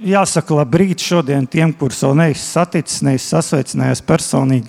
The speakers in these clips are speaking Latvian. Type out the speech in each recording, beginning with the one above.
Jāsaka labrīt šodien tiem, kurus vēl neesmu saticis, neesmu sasveicinājis personīgi.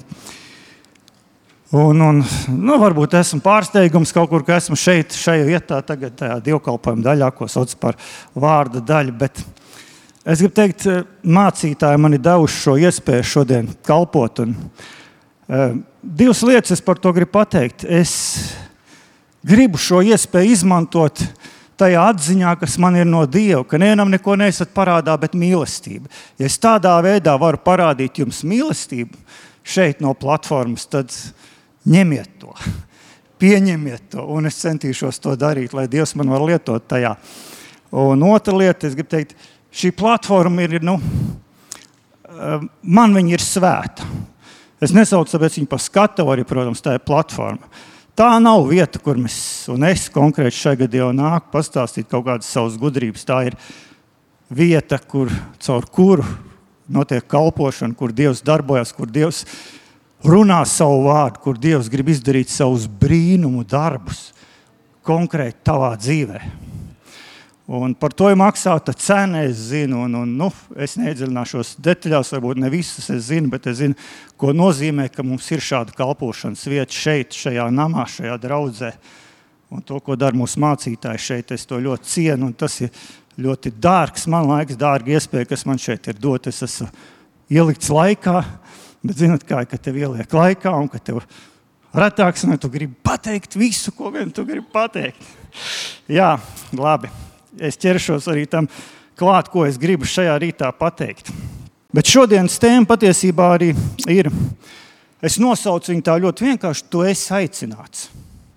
Varbūt esmu pārsteigums kaut kur, ka esmu šajā vietā, tagad tajā dievkalpojuma daļā, ko sauc par vārda daļu, bet es gribu teikt, mācītāji man ir devuši šo iespēju šodien kalpot. Divas lietas es par to gribu pateikt. Es gribu šo iespēju izmantot tajā atziņā, kas man ir no Dieva, ka nevienam neko neesat parādā, bet mīlestība. Ja es tādā veidā varu parādīt jums mīlestību šeit no platformas, tad ņemiet to, pieņemiet to, un es centīšos to darīt, lai Dievs man var lietot tajā. Un otra lieta, es gribu teikt, šī platforma ir, man viņa ir svēta. Es nesaucu tāpēc viņu par skatuvi, protams, tā ir platforma. Tā nav vieta, kur mēs, un es konkrēti šajā gadījumā nāku pastāstīt kaut kādas savas gudrības. Tā ir vieta, caur kuru notiek kalpošana, kur Dievs darbojas, kur Dievs runā savu vārdu, kur Dievs grib izdarīt savus brīnumu darbus konkrēti tavā dzīvē. Un par to ir maksāta cena, es zinu, es neiedziļināšos detaļās, varbūt ne visas es zinu, bet es zinu, ko nozīmē, ka mums ir šāda kalpošanas vieta šeit, šajā namā, šajā draudzē. Un to, ko dara mūsu mācītāji šeit, es to ļoti cienu, un tas ir ļoti dārgs, man laiks, dārga iespēja, kas man šeit ir dot. Es esmu ielikts laikā, bet zinat kā, ka tev ieliek laikā, un ka tev retāks, un tu gribi pateikt visu, ko vien tu gribi pateikt. Jā, labi. Es ķeršos arī tam klāt, ko es gribu šajā rītā pateikt. Bet šodienas tēma patiesībā arī ir, es nosaucu viņu tā ļoti vienkārši, tu esi aicināts.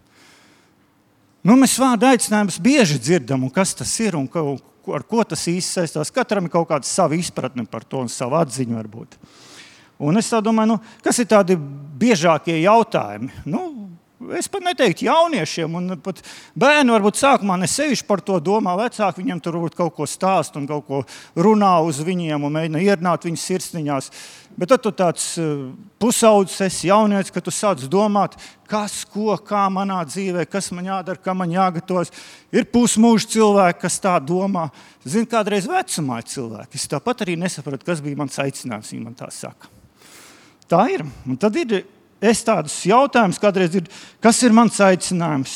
Mēs vārdu aicinājumus bieži dzirdam, un kas tas ir, un ar ko tas īsti saistās. Katram ir kaut kāda sava izpratne par to un savu atziņu varbūt. Un es tā domāju, kas ir tādi biežākie jautājumi? Es pat neteiktu jauniešiem, un pat bērni varbūt sākumā ne sevišķi par to domā, vecāki viņiem tur varbūt kaut ko stāst un kaut ko runā uz viņiem un mēģina ierunāt viņas sirsniņās. Bet tad tu tāds pusaudzis esi jaunietis, ka tu sāc domāt, kas, ko, kā manā dzīvē, kas man jādara, kā man jāgatavas. Ir pusmūža cilvēki, kas tā domā. Zini, kādreiz vecumā ir cilvēki. Es tāpat arī nesapratu, kas bija mans aicinājums, viņi man tā saka. Tā ir. Un tad ir es tādus jautājumus kādreiz dzirdu, kas ir mans aicinājums?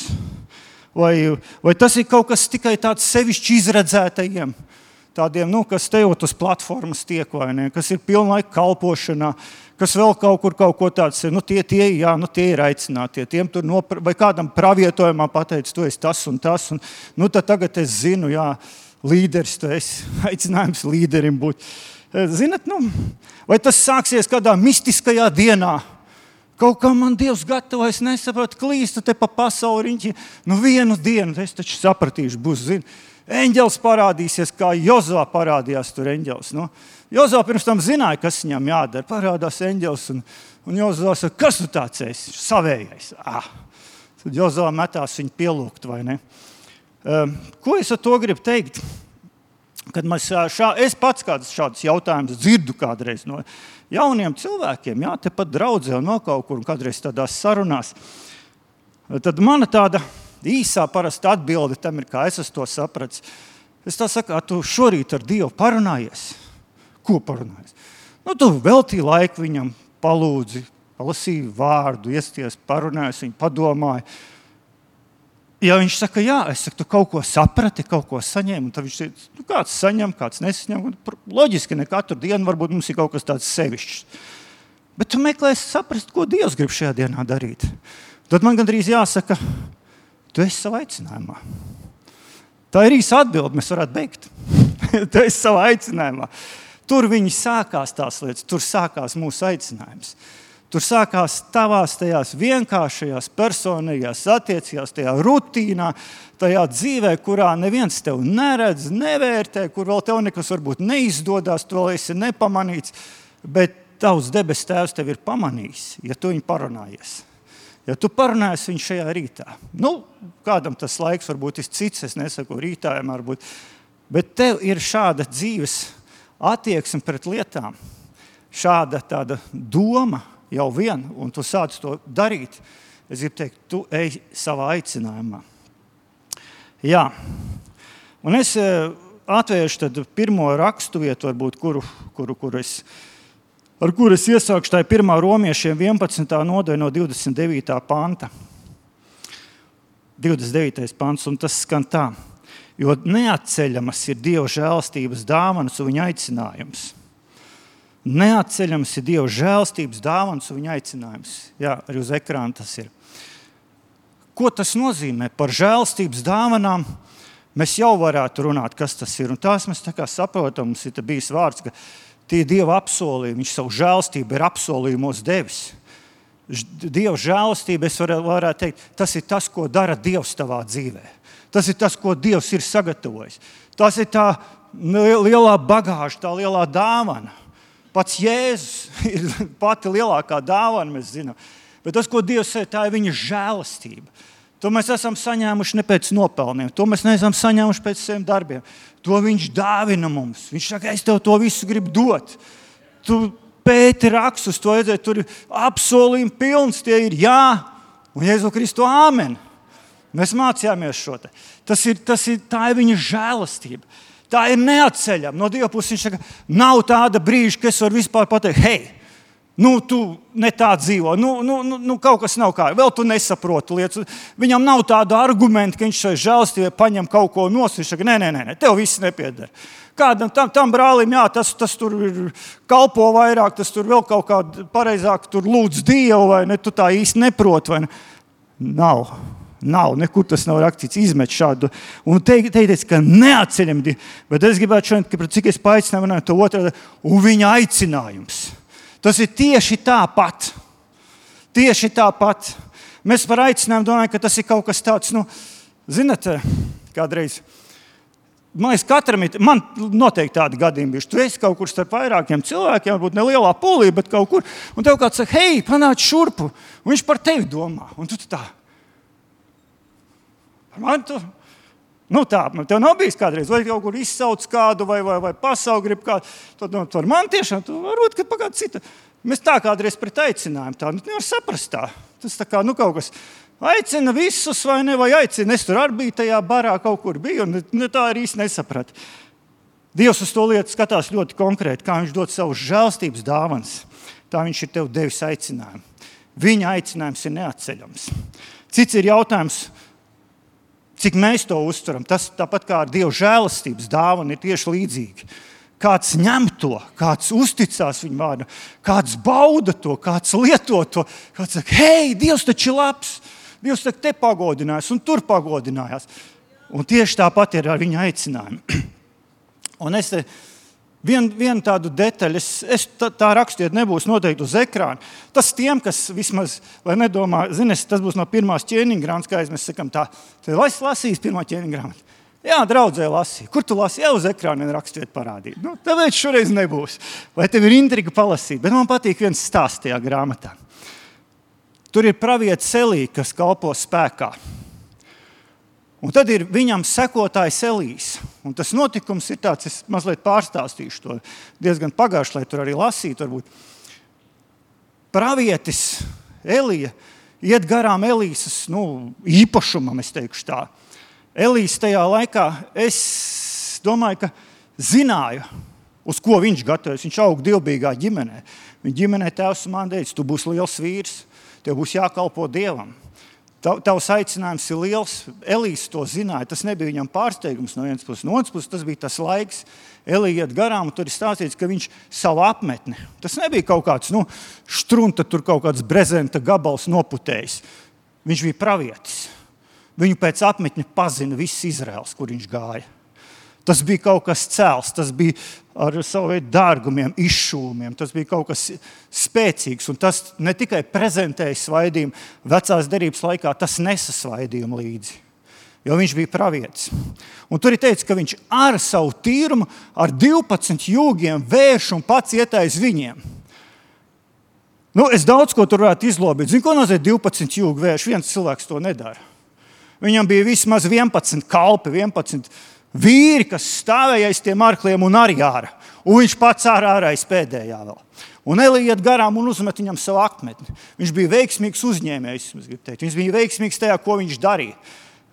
Vai tas ir kaut kas tikai tāds sevišķi izredzētajiem, tādiem, kas te jau uz platformas tiek, vai ne, kas ir pilnlaika kalpošanā, kas vēl kaut ko tāds ir, tie ir aicinātie, tiem tur vai kādam pravietojumā pateic, tu esi tas un tas, un tad tagad es zinu, līderis tu esi, aicinājums līderim būt. Zinat, vai tas sāksies kādā mistiskajā dienā? Kaut kā man Dievs gatavo, es nesaprotu, klīstu te pa pasauli. Vienu dienu es taču sapratīšu, būs, eņģelis parādīsies, kā Jozua parādījās tur eņģelis. Jozua pirms tam zināja, kas viņam jādara. Parādās eņģelis, un Jozua saka, kas tu tāds esi? Savējais. Tad Jozua metās viņu pielūgt, vai ne? Ko es ar to gribu teikt? Kad es pats kādus šādus jautājumus dzirdu kādreiz no jauniem cilvēkiem, tepat draudzē un kaut kur, un kādreiz tādās sarunās, tad mana tāda īsā parasta atbilde tam ir, kā es to sapratu. Es tā saku, tu šorīt ar Dievu parunājies? Ko parunājies? Tu veltīji laiku viņam, palūdzi, palasīji vārdu, iesties, parunājies, viņu padomāji. Ja viņš saka, jā, es saku, tu kaut ko saprati, kaut ko saņēmi, un tad viņš teica, kāds saņem, kāds nesaņem. Loģiski, ne katru dienu varbūt mums ir kaut kas tāds sevišķs. Bet tu meklēsi saprast, ko Dievs grib šajā dienā darīt. Tad man gandrīz jāsaka, tu esi savā aicinājumā. Tā ir īsa atbilde, mēs varētu beigt. Tu esi savā aicinājumā. Tur viņi sākās tās lietas, tur sākās mūsu aicinājums. Tur sākās tavās tajās vienkāršajās personīgās attiecībās, tajā rutīnā, tajā dzīvē, kurā neviens tev neredz, nevērtē, kur vēl tev nekas varbūt neizdodas, tu vēl esi nepamanīts, bet tavs debes tēvs tev ir pamanījis, ja tu viņu parunājies. Ja tu parunājies viņu šajā rītā. Kādam tas laiks varbūt ir cits, es nesaku rītājiem varbūt, bet tev ir šāda dzīves attieksme pret lietām, šāda tāda doma, jau vien, un tu sāc to darīt, es gribu teikt, tu ej savā aicinājumā. Jā, un es atvēršu tad pirmo raksturvietu, varbūt, ar kuru es iesākšu, tā ir 1. romiešiem 11. nodaļa no 29. panta. 29. pants, un tas skan tā. Jo neatceļamas ir Dieva žēlastības dāvanas un viņa aicinājums. Neatceļamas ir Dieva žēlastības dāvanas un viņa aicinājums. Jā, arī uz ekrāna tas ir. Ko tas nozīmē? Par žēlastības dāvanām mēs jau varētu runāt, kas tas ir. Un tās mēs tā kā saprotam, mums ir bijis vārds, ka tie Dieva apsolījumi, viņš savu žēlastību ir apsolījumos devis. Dieva žēlastība, es varētu teikt, tas ir tas, ko dara Dievs tavā dzīvē. Tas ir tas, ko Dievs ir sagatavojis. Tas ir tā lielā bagāža, tā lielā dāvana. Pats Jēzus ir pati lielākā dāvana, mēs zinām. Bet tas, ko Dievs saka, tā ir viņa žēlastība. To mēs esam saņēmuši ne pēc nopelniem, to mēs neesam saņēmuši pēc saviem darbiem. To viņš dāvina mums. Viņš saka, es tev to visu gribu dot. Tu pēti rakstus, to redzēt, tur ir apsolījumi pilns, tie ir jā, un Jēzu Kristu āmen. Mēs mācījāmies šo te. Tā ir viņa žēlastība. Tā ir neatceļama. No Dieva puses viņš saka, nav tāda brīža, ka es varu vispār pateikt, hei, tu ne tā dzīvo, kaut kas nav kā, vēl tu nesaproti lietas. Viņam nav tāda argumenta, ka viņš šai žēlastībai paņem kaut ko nost. Viņš saka, nē, tev viss nepieder. Kādam tam brālim, jā, tas tur kalpo vairāk, tas tur vēl kaut kā pareizāk tur lūdz Dievu, vai ne, tu tā īsti neproti, vai ne? Nav, nekur tas nav rakstīts, izmet šādu. Un teicis, ka neatceļam Dievu, bet es gribētu šodien, cik es paaicināju to otru, un viņa aicinājums. Tas ir tieši tāpat. Tieši tāpat. Mēs par aicinājumu domājam, ka tas ir kaut kas tāds, zinat, kādreiz. Man noteikti tādi gadījumi bijuši. Tu esi kaut kur starp vairākiem cilvēkiem, varbūt ne lielā pūlī, bet kaut kur. Un tev kāds saka, hei, panāc šurpu. Un viņš par tevi domā. Un tu tā. Man tu. Tev nav bijis kādreiz, vai kaut kur izsauc kādu, vai pasauli grib kādu. Tad man tiešām, tu varbūt, ka pagād cita. Mēs tā kādreiz pret aicinājumu tā, nevar saprast tā. Tas tā kā, kaut kas aicina visus, vai ne, vai aicina. Es tur arī biju tajā barā, kaut kur biju, un tā arī īsti nesapratu. Dievs uz to lietu skatās ļoti konkrēti, kā viņš dod savus žēlstības dāvanas. Tā viņš ir tev devis aicinājumu. Viņa aicinājums ir neatceļams. Cits ir jautājums, cik mēs to uztveram. Tas tāpat kā ar Dieva žēlastības dāvanu ir tieši līdzīgi. Kāds ņem to, kāds uzticās viņa vārdu, kāds bauda to, kāds lieto to, kāds saka, hei, Dievs taču ir labs, Dievs taču te pagodinājās un tur pagodinājās. Un tieši tāpat ir ar viņa aicinājumu. Un es vienu tādu detaļu, tā rakstiet nebūs noteikti uz ekrāna. Tas tiem, kas vismaz, lai nedomā, tas būs no pirmās ķēniņa grāmatas, kā mēs sakam tā, lasīs pirmā ķēniņa grāmata. Jā, draudzē lasīja. Kur tu lasīji? Jau uz ekrāna rakstiet parādīt. Tāpēc šoreiz nebūs. Vai tev ir intriga palasīt? Bet man patīk viens stāsts tajā grāmatā. Tur ir pravietis Elija, kas kalpo spēkā. Un tad ir viņam sekotājs Elijs. Un tas notikums ir tāds, es mazliet pārstāstīšu to diezgan pagājuši, lai tur arī lasītu. Varbūt. Pravietis Elija iet garām Elīsas īpašumam, es teikšu tā. Elīs tajā laikā, es domāju, ka zināja, uz ko viņš gatavojas. Viņš aug dievbijīgā ģimenē. Viņa ģimenē tēvs un māte teica, tu būsi liels vīrs, tev būs jākalpo Dievam. Tavs aicinājums ir liels. Elīs to zināja. Tas nebija viņam pārsteigums no vienas puses. No otras puses, tas bija tas laiks. Elija iet garām, un tur ir stāstīts, ka viņš savu apmetni. Tas nebija kaut kāds štrunta, tur kaut kāds brezenta gabals noputējis. Viņš bija pravietis. Viņu pēc apmetņa pazina viss Izraels, kur viņš gāja. Tas bija kaut kas cēls, tas bija ar savu veidu dārgumiem, izšūmiem. Tas bija kaut kas spēcīgs, un tas ne tikai prezentēja svaidījumu vecās derības laikā, tas nesa svaidījumu līdzi, jo viņš bija pravietis. Un tur ir teikts, ka viņš ar savu tīrumu, ar 12 jūgiem vērš un pats ietais viņiem. Es daudz ko tur varētu izlobīt. Zinu, ko nozīmē 12 jūgu vērš? Viens cilvēks to nedara. Viņam bija vismaz 11 kalpi, 11 vīri, kas stāvēja aiz tiem arkliem un arī ārā. Un viņš pats ārā aiz pēdējā vēl. Un Elija iet garām un uzmet viņam savu akmetni. Viņš bija veiksmīgs uzņēmējs, viņš bija veiksmīgs tajā, ko viņš darīja.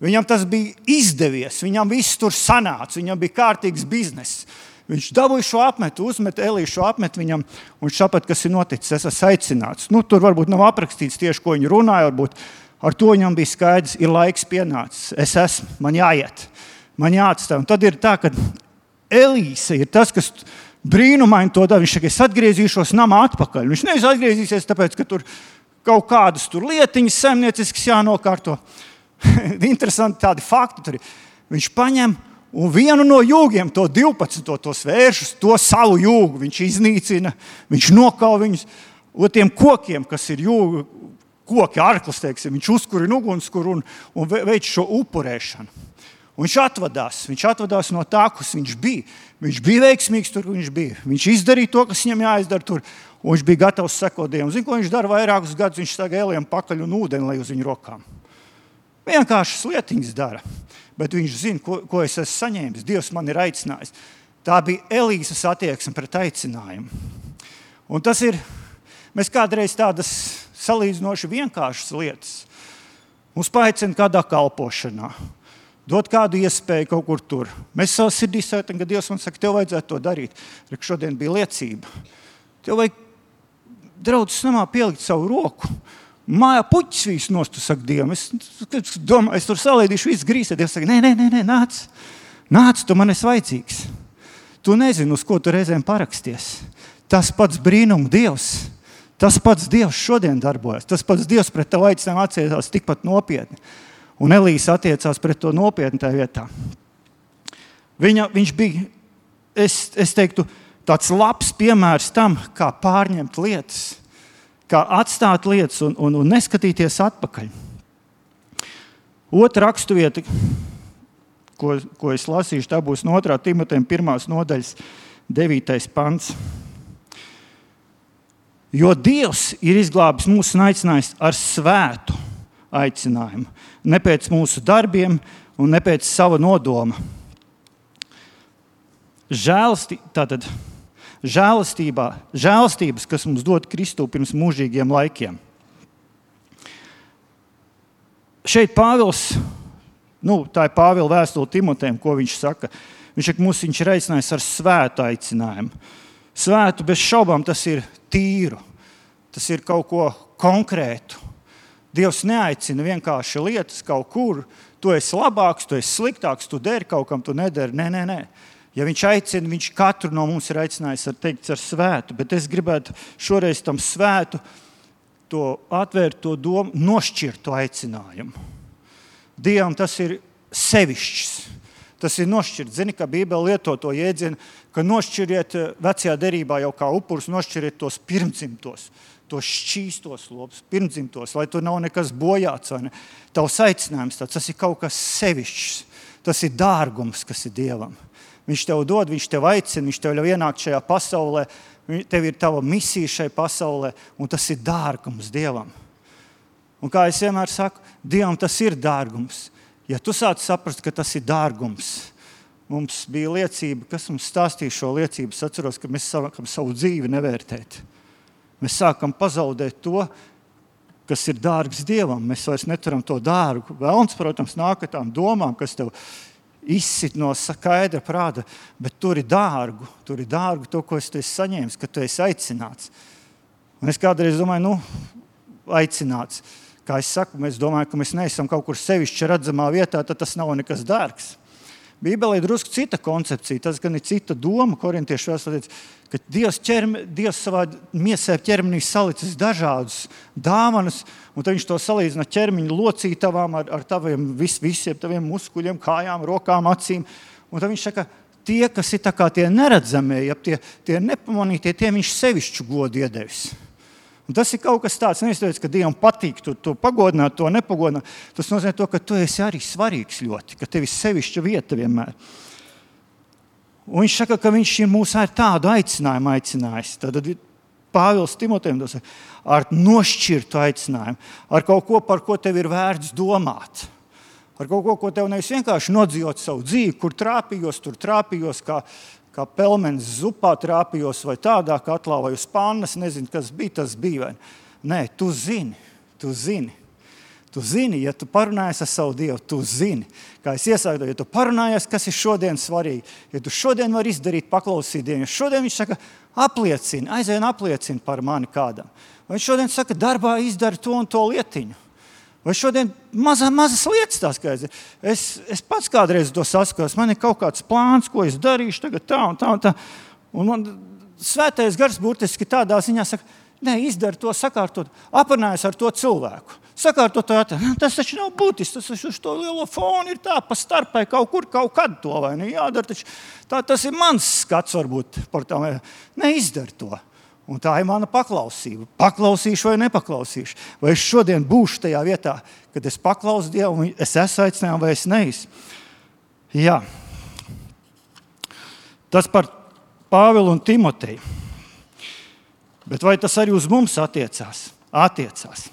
Viņam tas bija izdevies, viņam viss tur sanāca, viņam bija kārtīgs bizness. Viņš dabūja šo apmetu, uzmet Eliju šo apmetu viņam, un viņš saprata, kas ir noticis, es esmu aicināts. Tur varbūt nav aprakstīts tieši, ko viņi runāja, varbūt ar to viņam bija skaidrs, ir laiks pienācis, es esmu, man jāiet, man jāatstāj. Un tad ir tā, ka Elīsa ir tas, kas brīnumaini to dara. Viņš saka, es atgriezīšos namā atpakaļ. Viņš nevis atgriezīsies, tāpēc, ka tur kaut kādas tur lietiņas saimnieciskas jānokārto. Interesanti tādi fakti tur ir. Viņš paņem un vienu no jūgiem, to 12, tos vēršus, to savu jūgu, viņš iznīcina, viņš nokauj viņus. Un tiem kokiem, kas ir jūga, koki, arklis, teiksim, viņš uzkurina ugunskura un veic šo upurēšanu. Un viņš atvadās no tā, kas viņš bija. Viņš bija veiksmīgs tur, kur viņš bija. Viņš izdarīja to, kas viņam jāizdara tur, un viņš bija gatavs sekot Dievam. Zini, ko viņš dara vairākus gadus? Viņš saka Elijam pakaļ un ūdeni, lai uz viņu rokām. Vienkāršas lietiņas dara. Bet viņš zina, ko es esmu saņēmis. Dievs man ir aicinājis. Tā bija Elīzas attieksme pret aicinājumu. Un tas ir, mēs kādreiz tādas salīdzinoši vienkāršas lietas. Mums paaicina kādā kalpošanā. Dot kādu iespēju kaut kur tur. Mēs savā sirdī sajūtam, ka Dievs man saka, tev vajadzētu to darīt. Šodien bija liecība. Tev vajag draudzes namā pielikt savu roku. Mājā puķis visu nost, tu saki Dievam. Es domāju, es tur salēdīšu visu grīsē. Dievs saka, nē, nāc, tu man esi vajadzīgs. Tu nezini, uz ko tu reizēm paraksties. Tas pats brīnum Dievs. Tas pats Dievs šodien darbojas. Tas pats Dievs pret tavu aicinājumu attiecās tikpat nopietni. Un Elīsa attiecās pret to nopietni tajā vietā. Viņš bija, es teiktu, tāds labs piemērs tam, kā pārņemt lietas, kā atstāt lietas un neskatīties atpakaļ. Otra raksturvieta, ko es lasīšu, tā būs no 2. Timotejam 1. nodaļas 9. pants. Jo Dievs ir izglābis mūs un aicinājis ar svētu aicinājumu, ne pēc mūsu darbiem un ne pēc sava nodoma. Žēlastības, kas mums dod Kristu pirms mūžīgiem laikiem. Šeit Pāvils, tā ir Pāvila vēstule Timotejam, ko viņš saka. Viņš ir aicinājis ar svētu aicinājumu. Svētu bez šaubām tas ir tīru, tas ir kaut ko konkrētu. Dievs neaicina vienkārši lietas kaut kur. Tu esi labāks, tu esi sliktāks, tu dari kaut kam, tu nedari. Nē. Ja viņš aicina, viņš katru no mums ir aicinājis ar svētu. Bet es gribētu šoreiz tam svētu to atvērt, to domu, nošķirt to aicinājumu. Dievam tas ir sevišķs. Tas ir nošķirt. Zini, ka Bībele lieto to jēdzienu, ka nošķiriet vecajā derībā jau kā upurus, nošķiriet tos pirmdzimtos. Tos šķīstos lopus, pirmdzimtos, lai tur nav nekas bojāts. Vai ne? Tavs aicinājums, tas ir kaut kas sevišķs. Tas ir dārgums, kas ir Dievam. Viņš tev dod, viņš tev aicina, viņš tev ļauj ienākt šajā pasaulē, tev ir tava misija šai pasaulē, un tas ir dārgums Dievam. Un kā es vienmēr saku, Dievam tas ir dārgums. Ja tu sāc saprast, ka tas ir dārgums, mums bija liecība, kas mums stāstīja šo liecību, es atceros, ka mēs sākam savu dzīvi nevērtēt. Mēs sākam pazaudēt to, kas ir dārgs Dievam. Mēs vairs neturam to dārgu. Velns, protams, nāk ar tām domām, kas tev izsit no skaidra prāta, bet tur ir dārgu to, ko tu esi saņēmis, ka tu esi aicināts. Un es kādreiz domāju, aicināts. Kā es saku, mēs domājam, ka mēs neesam kaut kur sevišķi redzamā vietā, tad tas nav nekas dārgs. Bībelē ir drusku cita koncepcija, tas gan ir cita doma, korintiešu vēstulē, ka Dievs savā miesē ķermenī salicis dažādus dāvanas, un tad viņš to salīdzina ķermeņa locītavām ar visiem taviem muskuļiem, kājām, rokām, acīm. Un tad viņš saka, tie, kas ir tā kā tie neredzamie, tie nepamanītie, tie viņš sevišķu godu iedevis. Un tas ir kaut kas tāds, neizturēts, ka Dievam patīk to pagodināt, to nepagodināt. Tas nozīmē to, ka tu esi arī svarīgs ļoti, ka tev ir sevišķa vieta vienmēr. Un viņš saka, ka viņš ir mūs ar tādu aicinājumu aicinājis. Tad Pāvils Timotejam dos ar nošķirtu aicinājumu, ar kaut ko, par ko tev ir vērts domāt. Ar kaut ko, ko tev nevis vienkārši nodzīvot savu dzīvi, kur tur trāpījos, kā pelmenis zupā trāpījos vai tādā katlā vai uz pannas, nezinu, kas bija, tas bija. Nē, tu zini. Tu zini, ja tu parunājies ar savu Dievu, tu zini. Kā es iesāku, ja tu parunājies, kas ir šodien svarīgi, ja tu šodien vari izdarīt paklausīt Dievu, ja šodien viņš saka, aizvien apliecina par mani kādam. Vai viņš šodien saka, darbā izdara to un to lietiņu. Vai šodien mazas lietas tās, kā es pats kādreiz to saskaros, man ir kaut kāds plāns, ko es darīšu tagad tā un tā un tā. Un man svētais gars burtiski tādā ziņā saka, nē, izdara to, sakārtot, aprunājies ar to cilvēku. Sakārtot to, tas taču nav būtisks, tas uz to lielo fonu ir tā, pa starpai kaut kur, kaut kad to, vai ne, jādara taču. Tas ir mans skats varbūt par tām, neizdara to. Un tā ir mana paklausība. Paklausīšu vai nepaklausīšu. Vai es šodien būšu tajā vietā, kad es paklausu Dievu, es esmu aicinājumā vai es neesmu. Jā. Tas par Pāvilu un Timoteju. Bet vai tas arī uz mums attiecās? Attiecās.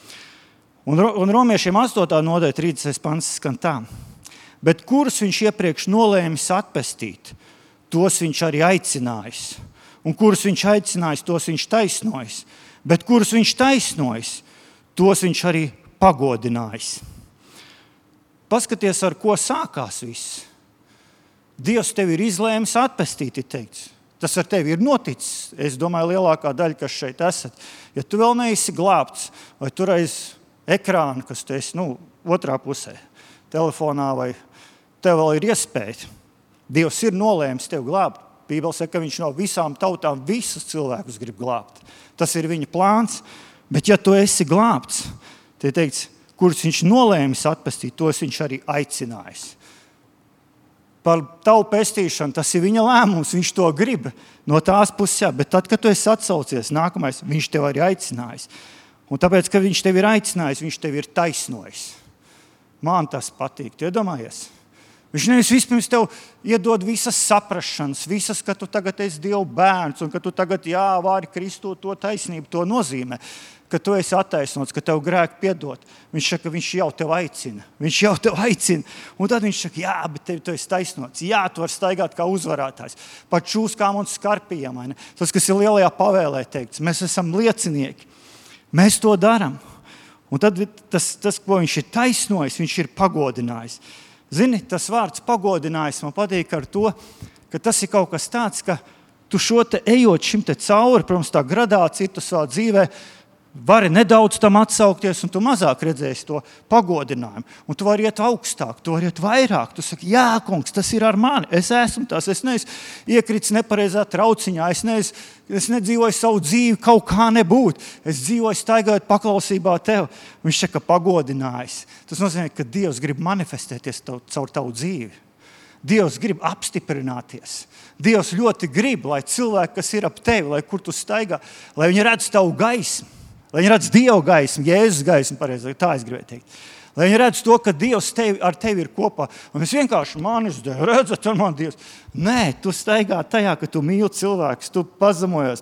Un Romiešiem 8. nodaļa 30. pants skan tā. Bet kurus viņš iepriekš nolēmis atpestīt, tos viņš arī aicinājis. Un kurus viņš aicinājis, tos viņš taisnojis. Bet kurus viņš taisnojis, tos viņš arī pagodinājis. Paskaties, ar ko sākās viss. Dievs tevi ir izlēmis atpestīt, ir teikts. Tas ar tevi ir noticis. Es domāju, lielākā daļa, kas šeit esat. Ja tu vēl neesi glābts, vai tur aiz ekrāna, kas tu esi otrā pusē, telefonā, vai tev vēl ir iespēja. Dievs ir nolēmis tevi glābt. Bībele saka, ka viņš no visām tautām visus cilvēkus grib glābt. Tas ir viņa plāns. Bet ja tu esi glābts, tie teikts, kurus viņš nolēmis atpestīt, tos viņš arī aicinājis. Par tavu pestīšanu, tas ir viņa lēmums, viņš to grib no tās puses, jā, bet tad, kad tu esi atsaucies, nākamais, viņš tev arī aicinājis. Un tāpēc, ka viņš tev ir aicinājis, viņš tev ir taisnojis. Man tas patīk, tu iedomājies? Viņš nevis vispirms tev iedod visas saprašanas, visas, ka tu tagad esi Dieva bērns un ka tu tagad vari kristot to taisnību, to nozīmē, ka tu esi attaisnots, ka tev grēki piedot. Viņš saka, viņš jau tev aicina. Viņš jau tev aicina. Un tad viņš saka, jā, bet tu esi taisnots. Jā, tu vari staigāt kā uzvarētājs. Pat čūskām un skarpijām. Tas, kas ir lielajā pavēlē teikts. Mēs esam liecinieki. Mēs to darām. Un tad tas, ko viņš ir taisnojis, viņš ir pagodinājis. Zini, tas vārds pagodinājis man patīk ar to, ka tas ir kaut kas tāds, ka tu šo te ejot šim te cauri, protams, tā gradācija tu savā dzīvē, vari nedaudz tam atsaukties, un tu mazāk redzēsi to pagodinājumu. Un tu vari iet augstāk, tu vari iet vairāk. Tu saki, jā, kungs, tas ir ar mani. Es esmu tas, es neesmu iekrits nepareizā trauciņā, es nedzīvoju savu dzīvi kaut kā nebūt. Es dzīvoju staigājot paklausībā tev. Viņš saka, pagodinājis. Tas nozīmē, ka Dievs grib manifestēties caur tavu dzīvi. Dievs grib apstiprināties. Dievs ļoti grib, lai cilvēki, kas ir ap tevi, lai kur tu staigā, lai viņi redz tavu gaismu. Lai viņi redz Dieva gaismu, Jēzus gaismu, pareizi, tā es gribēju teikt. Lai viņi redz to, ka Dievs ar tevi ir kopā. Un es vienkārši manis devu, redzat, ar man Dievs. Nē, tu staigā tajā, ka tu mīli cilvēkus, tu pazemojies,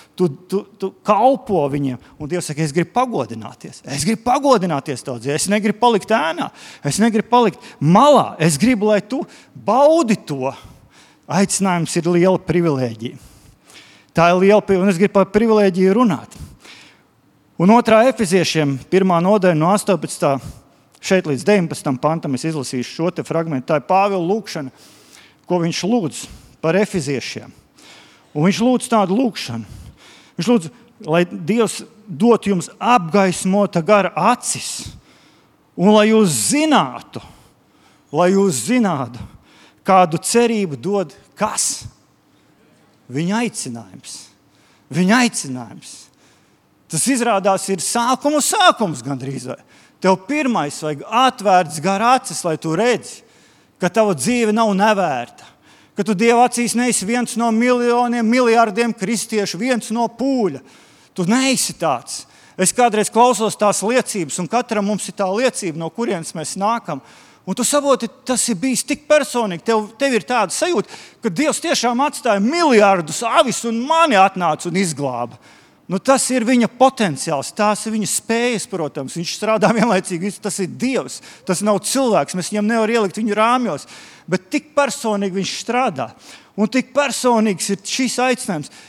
tu kalpo viņiem. Un Dievs saka, es gribu pagodināties. Es gribu pagodināties tavu dzīvi. Es negribu palikt ēnā. Es negribu palikt malā. Es gribu, lai tu baudi to. Aicinājums ir liela privilēģija. Tā ir liela privilēģija, un es gribu par privilēģiju runāt. Un 2. Efeziešiem 1. nodaļa no 18. šeit līdz 19. pantam es izlasīšu šo te fragmentu. Tā ir Pāvila lūkšana, ko viņš lūdz par efeziešiem. Un viņš lūdz tādu lūkšanu. Viņš lūdz, lai Dievs dot jums apgaismota gara acis. Un lai jūs zinātu, kādu cerību dod kas? Viņa aicinājums. Viņa aicinājums. Tas izrādās ir sākums gandrīz. Tev pirmais vajag atvērts gara acis, lai tu redzi, ka tava dzīve nav nevērta. Ka tu Dieva acīs neesi viens no miljoniem, miljardiem kristiešu, viens no pūļa. Tu neesi tāds. Es kādreiz klausos tās liecības, un katram mums ir tā liecība, no kurienes mēs nākam. Un tu saproti, tas ir bijis tik personīgi. Tev ir tāda sajūta, ka Dievs tiešām atstāja miljardus avis un mani atnāca un izglāba. Tas ir viņa potenciāls, tās ir viņa spējas, protams. Viņš strādā vienlaicīgi, tas ir Dievs, tas nav cilvēks, mēs viņam nevar ielikt viņu rāmjos, bet tik personīgi viņš strādā. Un tik personīgs ir šis aicinājums.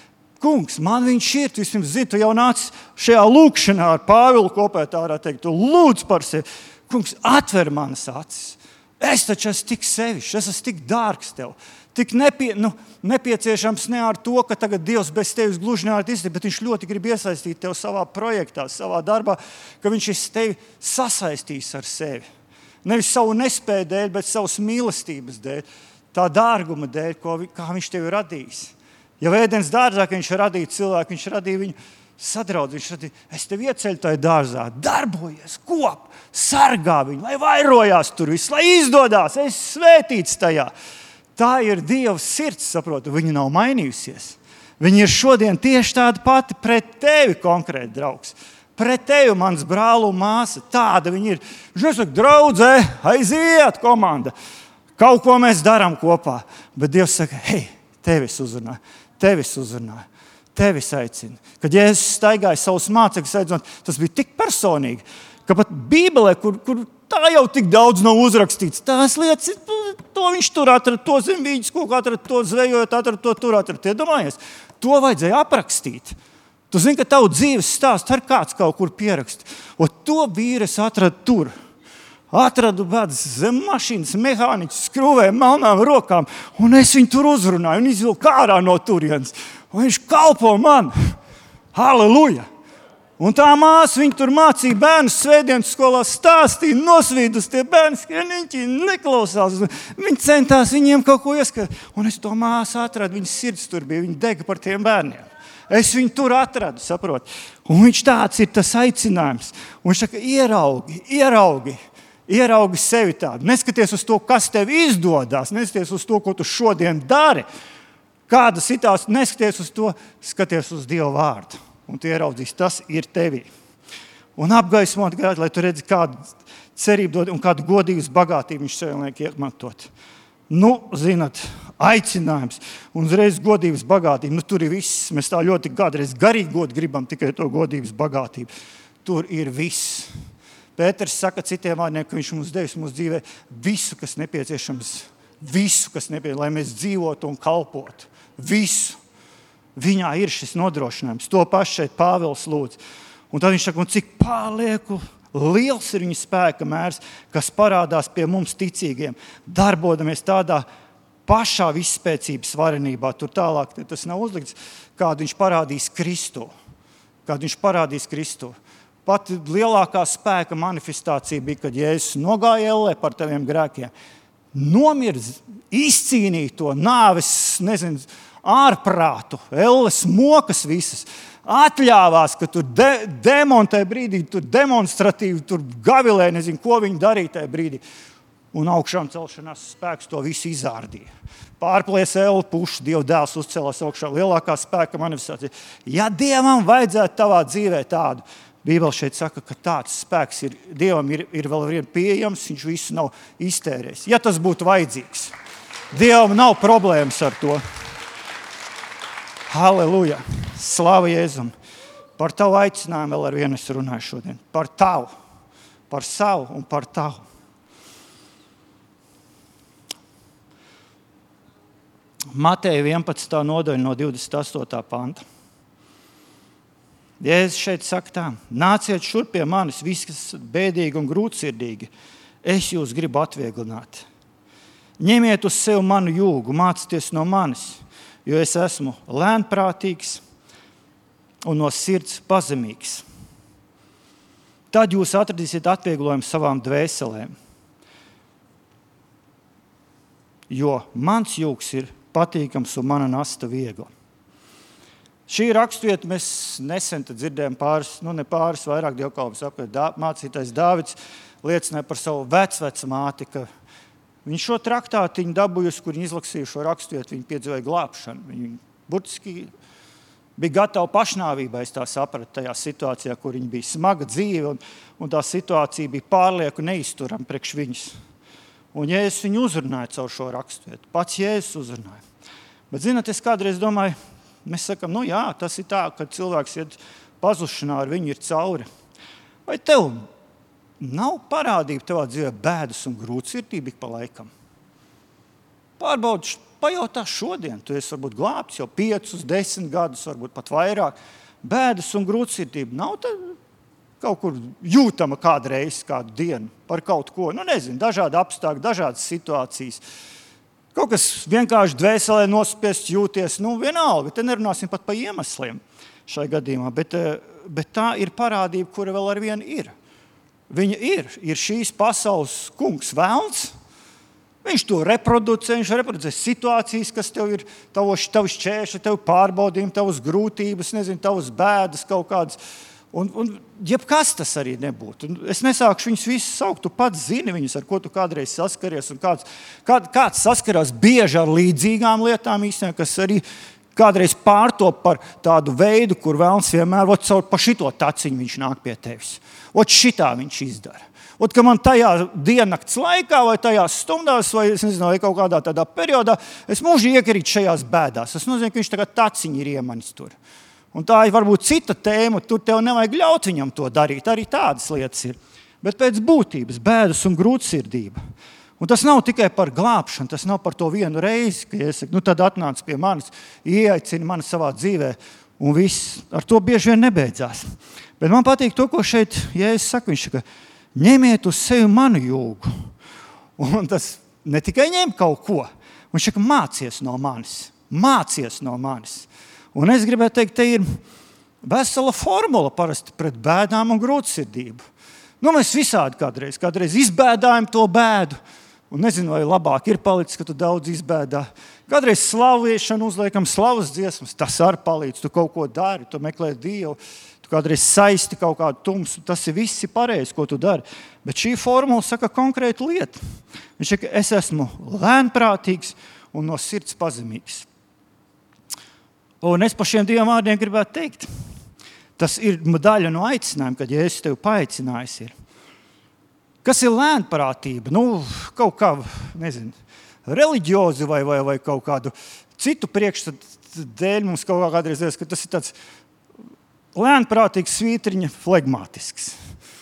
kungs, man viņš ir, tu zini, tu jau nāc šajā lūkšanā ar Pāvilu kopā, tā varētu teikt, tu lūdz par sevi. Kungs, atver manas acis. Es taču esmu tik sevišķs, es esmu tik dārgs tev. Tik nepieciešams ne ar to, ka tagad Dievs bez tevis gluži nevar izdarīt, bet viņš ļoti grib iesaistīt tevi savā projektā, savā darbā, ka viņš tevi sasaistīs ar sevi. Nevis savu nespēju dēļ, bet savas mīlestības dēļ, tā dārguma dēļ, kā viņš tevi radījis. Ja Ēdens dārzā, ka viņš radīja cilvēku, viņš radīja viņu sadraudz, viņš radīja, es tevi ieceļu tajā dārzā, darbojies, kop, sargā viņu, lai vairojās tur viss, lai izdodās, es svētīts tajā. Tā ir Dieva sirds, saprotu, viņa nav mainījusies. Viņa ir šodien tieši tāda pati pret tevi konkrēti, draugs. Pret tevi, mans brāl un māsa, tāda viņa ir. Viņš saka, draudzē, aiziet, komanda. Kaut ko mēs darām kopā. Bet Dievs saka, hei, tevis uzrunāju, tevis aicinu. Kad Jēzus staigāja savus mācekļus aicinot, tas bija tik personīgi, ka pat Bībelē, kur tā jau tik daudz nav uzrakstīts, tās lietas, to viņš tur atrada, to zem vīģis koku atrada, to zvejojot, atrada, to tur atrada. Iedomājies, to vajadzēja aprakstīt. Tu zini, ka tavu dzīves stāstu ar kāds kaut kur pierakst. Un to vīri es atradu tur. Atradu bēdas zem mašīnas, mehāniķus, skrūvēm, melnām rokām, un es viņu tur uzrunāju un izvilku ārā no turienes. Un viņš kalpo man. Halleluja! Un tā māsa, viņa tur mācīja bērnus svētdienas skolā, stāstīja, nosvīdus tie bērni, ka viņi neklausās. Viņi centās viņiem kaut ko ieskatīt. Un es to māsu atradu, viņas sirds tur bija, viņa dega par tiem bērniem. Es viņu tur atradu, saprot. Un viņš tāds ir tas aicinājums. Un viņš saka, ieraugi sevi tādu. Neskaties uz to, kas tev izdodas, neskaties uz to, ko tu šodien dari. Kāda situācija, neskaties uz to, skaties uz Dieva vārdu. Un tu ieraudzīsi, tas ir tevī. Un apgaismot gaidu, lai tu redzi, kādu cerību dod un kādu godības bagātību viņš sev liek iemantot. Zinat, aicinājums un uzreiz godības bagātība. Tur ir viss. Mēs tā ļoti kādreiz garīgot gribam tikai to godības bagātību. Tur ir viss. Pēters saka citiem vārdiem, ka viņš mums devis mūsu dzīvē visu, kas nepieciešams, lai mēs dzīvotu un kalpotu. Visu. Viņā ir šis nodrošinājums. To pašu šeit Pāvils lūdz. Un tad viņš saka, un cik pārlieku liels ir viņa spēka mērs, kas parādās pie mums ticīgiem, darbodamies tādā pašā visspēcības varenībā. Tur tālāk tas nav uzlikts, kādu viņš parādīs Kristu. Pat lielākā spēka manifestācija bija, kad Jēzus nogāja ellē par taviem grēkiem. Nomirz, izcīnīja to nāves, ārprātu, elles mokas visas, atļāvās, ka tur demoni tajā brīdī, tur demonstratīvi, tur gavilē, ko viņi darīja tajā brīdī. Un augšām celšanās spēks to visu izārdīja. Pārpliesa elli pušu, Dieva dēls uzcelās augšā, lielākā spēka manifestācija. Ja Dievam vajadzētu tavā dzīvē tādu, Bībele šeit saka, ka tāds spēks Dievam ir vēl pieejams, viņš visu nav iztērējis. Ja tas būtu vajadzīgs, Dievam nav problēmas ar to. Halleluja! Slāva Jēzum! Par tavu aicinājumu vēl ar vienu es runāju šodien. Par tavu, par savu un par tavu. Mateja 11. nodaļa no 28. panta. Jēzus šeit saka tā, nāciet šurp pie manis, visi, kas bēdīgi un grūtsirdīgi, es jūs gribu atvieglināt. Ņemiet uz sevi manu jūgu, mācieties no manis, jo es esmu lēnprātīgs un no sirds pazemīgs. Tad jūs atradīsiet atvieglojumu savām dvēselēm, jo mans jūgs ir patīkams un mana nasta viegla. Šī raksturvieta mēs nesen dzirdējām vairāk dievkalpes apkārt. Mācītājs Dāvids liecināja par savu vecmāti, ka viņš šo traktātiņu dabūjusi, kur viņi izlaksīja šo raksturvietu, viņi piedzīvoja glābšanu. Viņi burtiski bija gatavi pašnāvībai, es tā sapratu, tajā situācijā, kur viņi bija smaga dzīve, un tā situācija bija pārlieku neizturama priekš viņas. Un Jēzus viņu uzrunāja caur šo raksturvietu. Pats Jēzus uzrunāja. Bet, zināt, es kādreiz domāju, mēs sakam, tas ir tā, ka cilvēks iet pazušanā, ar viņu ir cauri. Vai tev nav parādība tavā dzīvē bēdas un grūtsirdība ik pa laikam? Pārbaudi, pajautā šodien. Tu esi varbūt glābts jau 5, 10 gadus, varbūt pat vairāk. Bēdas un grūtsirdība nav kaut kur jūtama kādreiz, kādu dienu par kaut ko. Nezinu, dažādi apstākļi, dažādas situācijas. Kaut kas vienkārši dvēselē nospiest jūties, vienalga. Te nerunāsim pat par iemesliem šai gadījumā, bet tā ir parādība, kura vēl ar vienu ir. Viņa ir šīs pasaules kungs velns. Viņš to reproducē, viņš reproducē situācijas, kas tev ir, tavs šķēršļi, tev pārbaudījumi, tavas grūtības, tavas bēdas kaut kādas. Un jebkas tas arī nebūtu. Es nesākšu viņus visus saukt, tu pats zini viņus, ar ko tu kādreiz saskaries. Un kāds saskarās bieži ar līdzīgām lietām, īstenībā, kas arī kādreiz pārtop par tādu veidu, kur velns vienmēr caur pa šito taciņu viņš nāk pie tevis. Šitā viņš izdara. Ka man tajā diennakts laikā, vai tajās stundās, vai vai kaut kādā tādā periodā, es mūžīgi iekrītu šajās bēdās. Tas nozīmē, ka viņš tagad taciņi ir iemanis tur. Un tā ir varbūt cita tēma, tur tev nevajag ļaut viņam to darīt. Arī tādas lietas ir. Bet pēc būtības bēdas un grūtsirdība. Un tas nav tikai par glābšanu, tas nav par to vienu reizi, ka es saku, tad atnāc pie manis, ieaicini mani savā dzīvē, un viss. Ar to bieži vien nebeidzās. Bet man patīk to, ko šeit Jēzus saka. Viņš saka, ņemiet uz sevi manu jūgu. Un tas ne tikai ņem kaut ko. Viņš saka, mācies no manis. Mācies no manis. Un es gribētu teikt, te ir vesela formula parasti pret bēdām un grūtsirdību. Mēs visādi kādreiz izbēdājam to bēdu. Un nezinu, vai labāk ir palicis, ka tu daudz izbēdā. Kādreiz slaviešanu uzliekam slavas dziesmas. Tas arī palīdz. Tu kaut ko dari, tu meklē Dievu. Tu kādreiz saisti kaut kādu tumsu. Tas ir viss pareizi, ko tu dari. Bet šī formula saka konkrētu lietu. Viņš saka, es esmu lēnprātīgs un no sirds pazemīgs. Un es par šiem diviem vārdiem gribētu teikt. Tas ir daļa no aicinājuma, kad Jēzus tevi paaicinājis ir. Kas ir lēnprātība? Kaut kā, reliģiozi vai kaut kādu citu priekšstatu dēļ mums kaut kā kādreiz liekas, ka tas ir tāds lēnprātīgs, svītriņa, flegmātisks.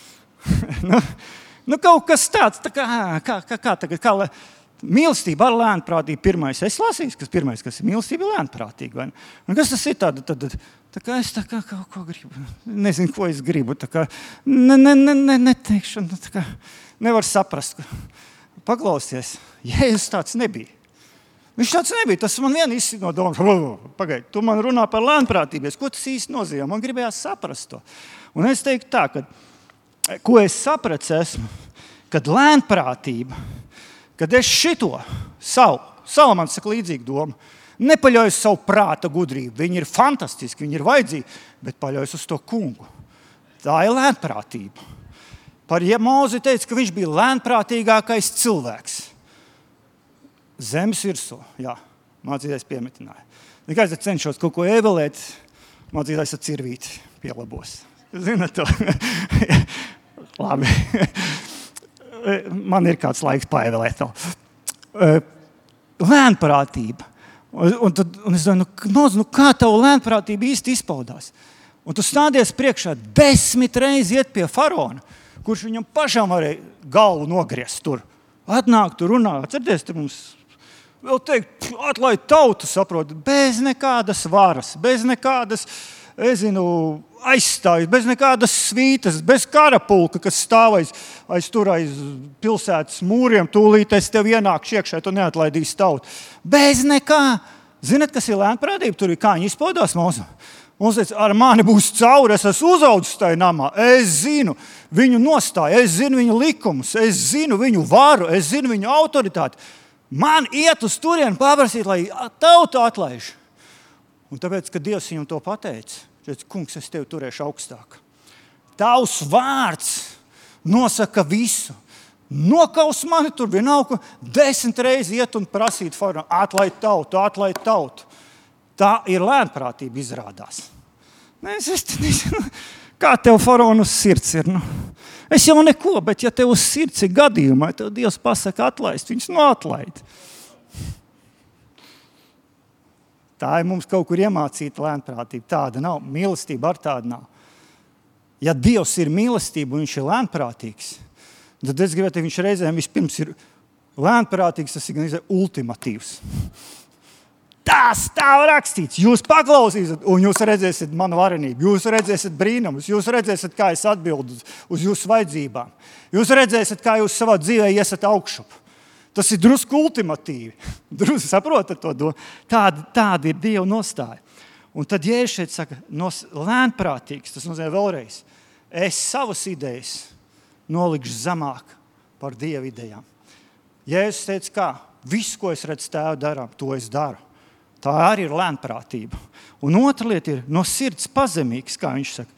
Kaut kas tāds, kā mīlestība ar lēnprātību pirmais. Es lasīju, kas pirmais, kas ir mīlestība, ir lēnprātīga. Kas tas ir es kaut ko gribu. Nezinu, ko es gribu. Neteikšu. Nevar saprast. Paklausies. Jēzus tāds nebija. Viņš tāds nebija. Tas man vien izsit no domas. Pagaidi, tu man runā par lēnprātību. Ko tas īsti nozīmē? Man gribējās saprast to. Un es teiktu tā, ko es sapratu esmu, kad lēnprātība, kad es šito Salamans saka līdzīgu domu, nepaļaujas savu prāta gudrību. Viņi ir fantastiski, viņi ir vajadzīgi, bet paļaujas uz to kungu. Tā ir lēnprātība. Par Mozi teica, ka viņš bija lēnprātīgākais cilvēks. Zemes virsū, jā, mācītājs piemetināja. Nekāds cenšos kaut ko ievēlēt, mācītājs ar cirvīti pielabos. Zinat to? Labi. Man ir kāds laiks paievēlēt to. Lēnprātība. Un es domāju, kā tava lēnprātība īsti izpaudās? Un tu stādies priekšā 10 reizes iet pie faraona, kurš viņam pašam varēja galvu nogriezt tur. Atnāk, tur runā. Atcerieties, tur mums vēl teikt, atlaid tautu, saprot, bez nekādas varas, bez nekādas, aizstājas, bez nekādas svītas, bez karapulka, kas stāv aiz pilsētas mūriem, tūlīt es tev ienākšu iekšā, tu neatlaidīsi tautu. Bez nekā. Zinat, kas ir lēnprātība? Tur ir kā viņi izpaudās mūsu. Mums teica, ar mani būs cauri, es esmu uzaudzis tajā namā. Es zinu viņu nostāju, es zinu viņu likumus, es zinu viņu varu, es zinu viņu autoritāti. Man iet uz turieni paprasīt, lai tautu atlaiž. Un tāpēc, kad Dievs viņam to pateica, teica, kungs, es tevi turēšu augstāk. Tavs vārds nosaka visu. Nokaus mani tur vienalga 10 reizes iet un prasīt faraonam, atlaid tautu. Tā ir lēnprātība izrādās. Es nezinu, kā tev faraona uz sirds ir. Es jau neko, bet ja tev uz sirds ir gadījumā, tev Dievs pasaka atlaist, viņš atlaid. Tā ir mums kaut kur iemācīta lēnprātība. Tāda nav. Mīlestība ar tādu nav. Ja Dievs ir mīlestība un viņš ir lēnprātīgs, tad es gribētu, ka viņš reizēm vispirms ir Lēnprātīgs tas ir gan ultimatīvs. Tas tā rakstīts. Jūs paklausīsiet, un jūs redzēsiet manu varenību. Jūs redzēsiet brīnumus. Jūs redzēsiet, kā es atbildu uz jūsu vajadzībām. Jūs redzēsiet, kā jūs savā dzīvē iesat augšup. Tas ir drusku ultimatīvi. Drusku saprotat to? Tāda ir Dieva nostāja. Un tad Jēzus šeit saka, lēnprātīgs, tas nozīmē vēlreiz. Es savas idejas nolikšu zemāk par Dieva idejām. Jēzus teica, kā? Visu, ko es redzu Tēvu darām, to es daru. Tā arī ir lēnprātība. Un otra lieta ir no sirds pazemīgs, kā viņš saka.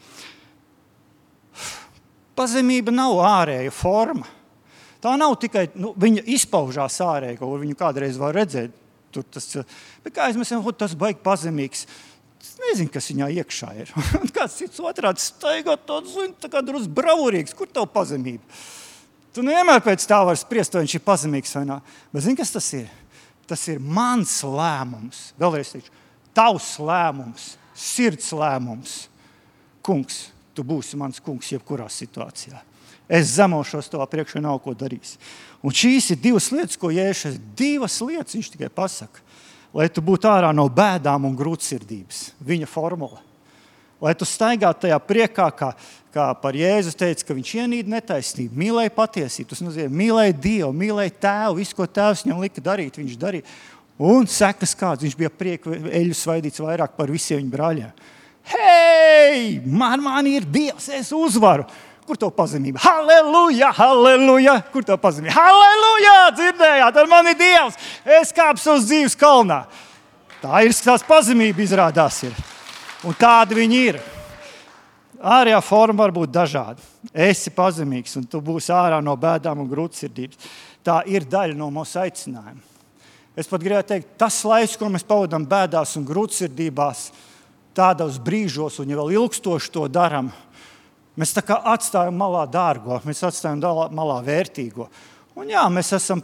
Pazemība nav ārēja forma. Tā nav tikai, viņa izpaužās ārēji, ko viņu kādreiz var redzēt. Bet kā mēs esam, tas baigi pazemīgs. Es nezinu, kas viņā iekšā ir. Kāds cits otrādi staigāt tā kā drusku bravurīgs. Kur tev pazemība? Tu nevienmēr pēc tā var spriest, vai viņš ir pazemīgs vai nā. Bet zini, kas tas ir? Tas ir mans lēmums. Vēlreiz teikšu, tavs lēmums, sirds lēmums. Kungs, tu būsi mans kungs jebkurā situācijā. Es zemošos tavā priekšā, nav ko darīs. Un šīs ir divas lietas, ko Jēzus, divas lietas viņš tikai pasaka. Lai tu būtu ārā no bēdām un grūtsirdības. Viņa formula. Lai tu staigātu tajā priekā, kā par Jēzus teica, ka viņš ienīda netaisnību, mīlēja patiesību. Tas nozīmē, mīlēja Dievu, mīlēja Tēvu, visu, ko Tēvs viņam lika darīt, viņš darīja. Un sekas kāds, viņš bija prieku eļu svaidīts vairāk par visiem viņa brāļiem. Hei, man ir Dievs, es uzvaru. Kur tev pazemība? Halleluja, halleluja. Kur tev pazemība? Halleluja, dzirdējāt, ar mani Dievs. Es kāpsu uz dzīves kalnā. Tā ir tās pazemība izrādās ir. Un tādi viņi ir. Ārējā forma var būt dažāda. Esi pazemīgs un tu būsi ārā no bēdām un grūtsirdības. Tā ir daļa no mūsu aicinājuma. Es pat gribētu teikt, tas laiks, ko mēs pavadām bēdās un grūtsirdībās, tādos brīžos un ja vēl ilgstoši to daram, mēs tā kā atstājam malā dārgo, mēs atstājam malā vērtīgo. Un jā, mēs esam,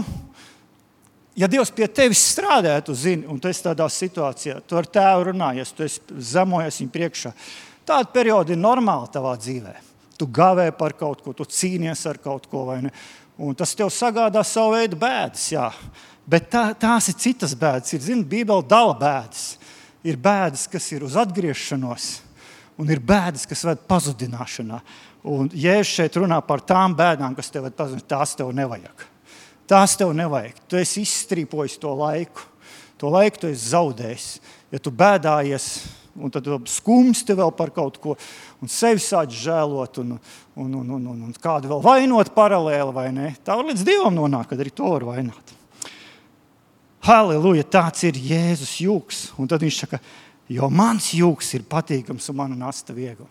ja Dievs pie tevis strādāja, tu zini, un tu esi tādā situācijā, tu ar Tēvu runājies, tu esi zemojies viņu priekšā. Tāda perioda ir normāla tavā dzīvē. Tu gavē par kaut ko, tu cīnies ar kaut ko, vai ne? Un tas tev sagādā savu veidu bēdas, jā. Bet tās ir citas bēdas. Bībele dala bēdas. Ir bēdas, kas ir uz atgriešanos, un ir bēdas, kas ved pazudināšanā. Un Jēzus šeit runā par tām bēdām, kas tev ved pazudināšanā. Tās tev nevajag. Tās tev nevajag. Tu esi izstrīpojis to laiku. To laiku tu esi zaudējis. Ja tu bēdājies, un tad skumsti vēl par kaut ko, un sevi sāc žēlot, un kādu vēl vainot paralēli, vai ne? Tā var līdz Dievam nonāk, kad arī to var vainot. Halleluja, tāds ir Jēzus jūks. Un tad viņš saka, jo mans jūks ir patīkams un mana nasta viegla.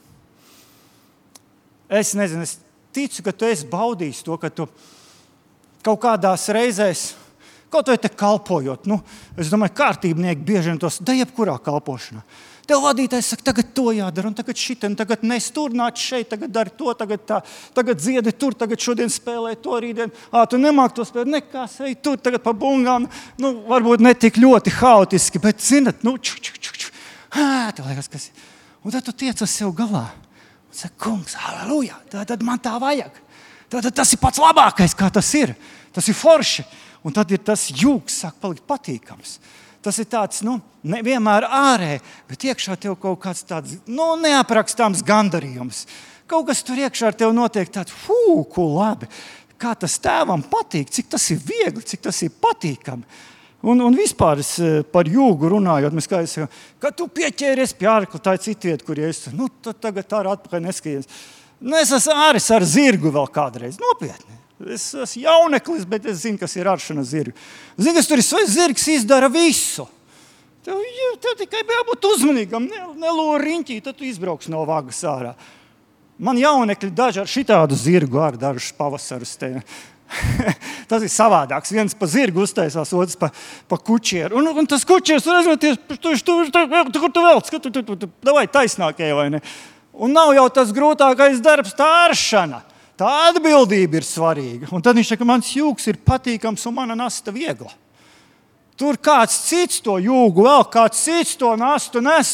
Es nezinu, es ticu, ka tu esi baudījis to, ka tu kaut kādās reizēs, kaut vai te kalpojot, es domāju, kārtībnieki bieži vien tos, da jebkurā kalpošanā. Tev vadītājs saka, tagad to jādara, un tagad šitien, tagad nes tur, nāc šeit, tagad dari to, tagad tā, tagad dziedi tur, tagad šodien spēlē to, rītdien, tu nemāk to spēlēt, nekās, ej tur, tagad pa bungām, varbūt ne tik ļoti haotiski, bet zinat, tev liekas, kas ir. Un tad tu tiec ar sev galā. Un saka, kungs, halleluja, tad man tā vajag. Tad tas ir pats labākais, kā tas ir. Tas ir forši. Un tad ir tas jūks, sāk palikt patīkams. Tas ir tāds, nevienmēr ārē, bet iekšā tev kaut kāds tāds, neaprakstāms gandarījums. Kaut kas tur iekšā ar tev notiek tāds, ko labi. Kā tas Tēvam patīk, cik tas ir viegli, cik tas ir patīkami. Un vispār par jūgu runājot, mēs kā es saku, kad tu pieķēries pie ārkla, tā ir cita vieta, kur es, tad tagad tā atpakaļ neskaties. Es esmu āris ar zirgu vēl kādreiz, nopietni. Es esmu jauneklis, bet es zinu, kas ir aršana zirgu. Zinu, kas tur ir zirgs izdara visu. Tev tikai jābūt uzmanīgam, nelūri riņķī, tad tu izbrauks no vagas ārā. Man jaunekļi daži ar šitādu zirgu ar dažus pavasarus te. Tas ir savādāks. Viens pa zirgu uztaisās, otrs pa kučieru. Un tas kučieris var aizvēties, kur tu velc, davai taisnākie vai ne. Un nav jau tas grūtākais darbs, tā aršana. Tā atbildība ir svarīga. Un tad viņš saka, mans jūgs ir patīkams un mana nasta viegla. Tur kāds cits to jūgu vēl, kāds cits to nastu nes.